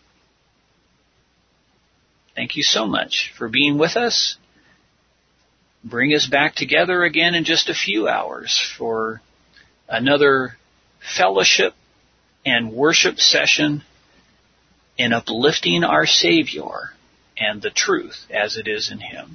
Thank you so much for being with us. Bring us back together again in just a few hours for another fellowship and worship session in uplifting our Savior and the truth as it is in Him.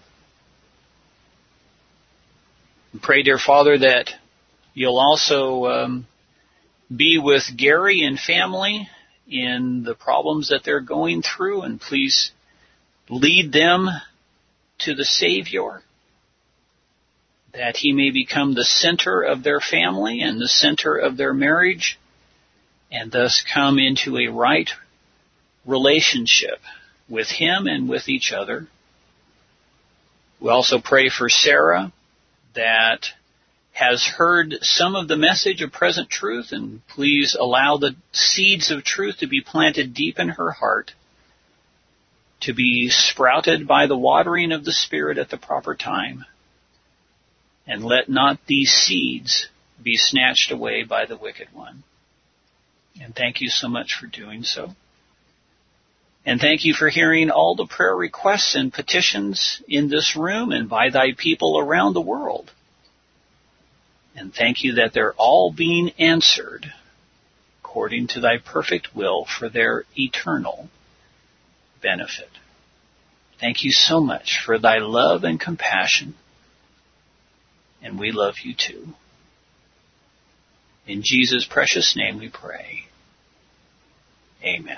And pray, dear Father, that you'll also be with Gary and family in the problems that they're going through, and please lead them to the Savior, that He may become the center of their family and the center of their marriage, and thus come into a right relationship with Him and with each other. We also pray for Sarah, that has heard some of the message of present truth, and please allow the seeds of truth to be planted deep in her heart, to be sprouted by the watering of the Spirit at the proper time. And let not these seeds be snatched away by the wicked one. And thank you so much for doing so. And thank you for hearing all the prayer requests and petitions in this room and by thy people around the world. And thank you that they're all being answered according to thy perfect will for their eternal benefit. Thank you so much for thy love and compassion. And we love you too. In Jesus' precious name we pray. Amen.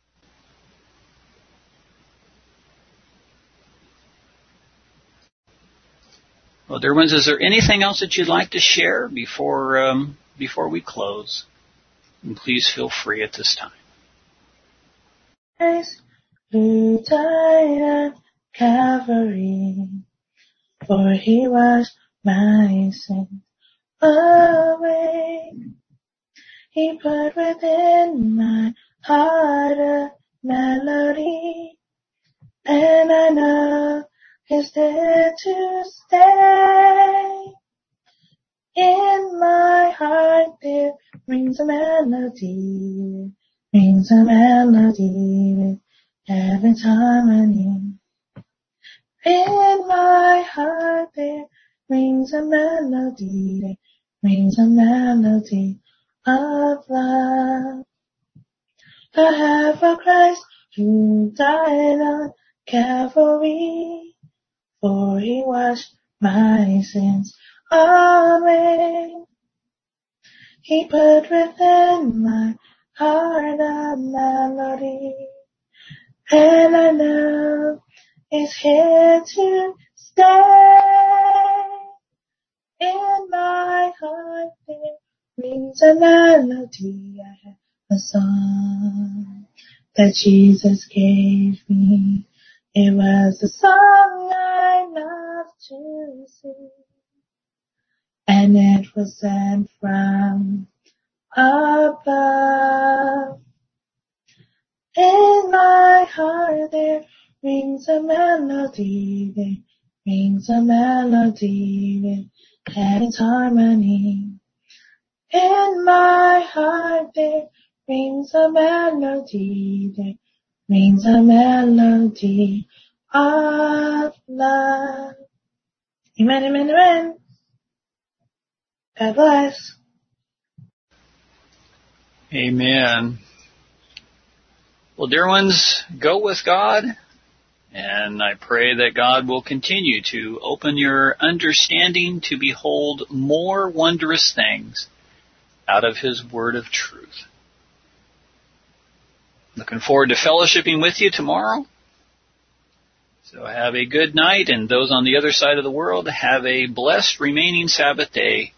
Well, dear ones, is there anything else that you'd like to share before we close? And please feel free at this time. Christ who died at Calvary, for He was my sin away. He put within my heart a melody, and I know He's there to stay. In my heart there rings a melody, with heaven's harmony. In my heart there brings a melody, brings a melody of love. I have a Christ who died on Calvary, for he washed my sins away. He put within my heart a melody, and I know it's here to stay. In my heart there rings a melody. I have a song that Jesus gave me. It was a song I loved to sing, and it was sent from above. In my heart there rings a melody, there rings a melody with heaven's harmony. In my heart there rings a melody, there rings a melody of love. Amen, amen, amen. God bless. Amen. Well, dear ones, go with God, and I pray that God will continue to open your understanding to behold more wondrous things out of His word of truth. Looking forward to fellowshipping with you tomorrow. So have a good night, and those on the other side of the world, have a blessed remaining Sabbath day.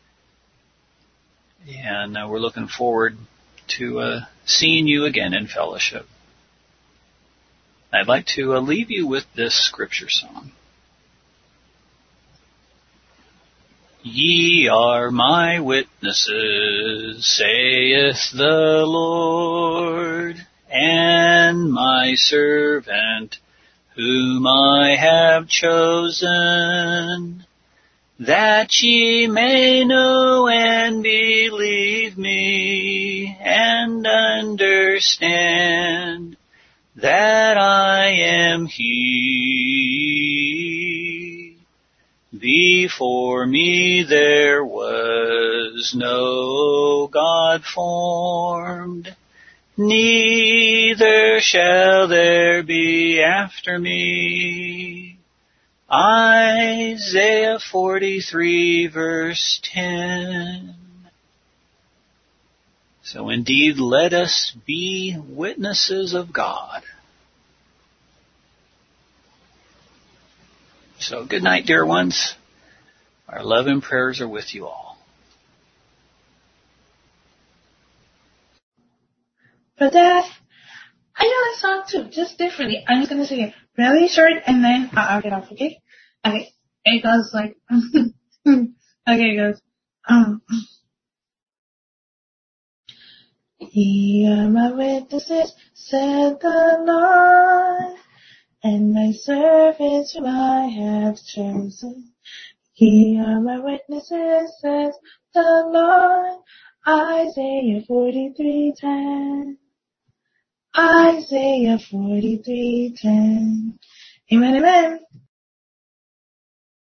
And we're looking forward to seeing you again in fellowship. I'd like to leave you with this scripture song. Ye are my witnesses, saith the Lord, and my servant, whom I have chosen, that ye may know and believe me, and understand that I am He. Before me there was no God formed, neither shall there be after me. Isaiah 43 verse 10. So indeed, let us be witnesses of God. So good night, dear ones. Our love and prayers are with you all. But Dad, I know that song too, just differently. I'm just gonna sing it really short and then I'll get off, okay? Okay. It goes like, okay, it goes, Ye are my witnesses, said the Lord, and my servants whom I have chosen. Ye are my witnesses, says the Lord. Isaiah 43:10. Isaiah 43:10. Amen, amen.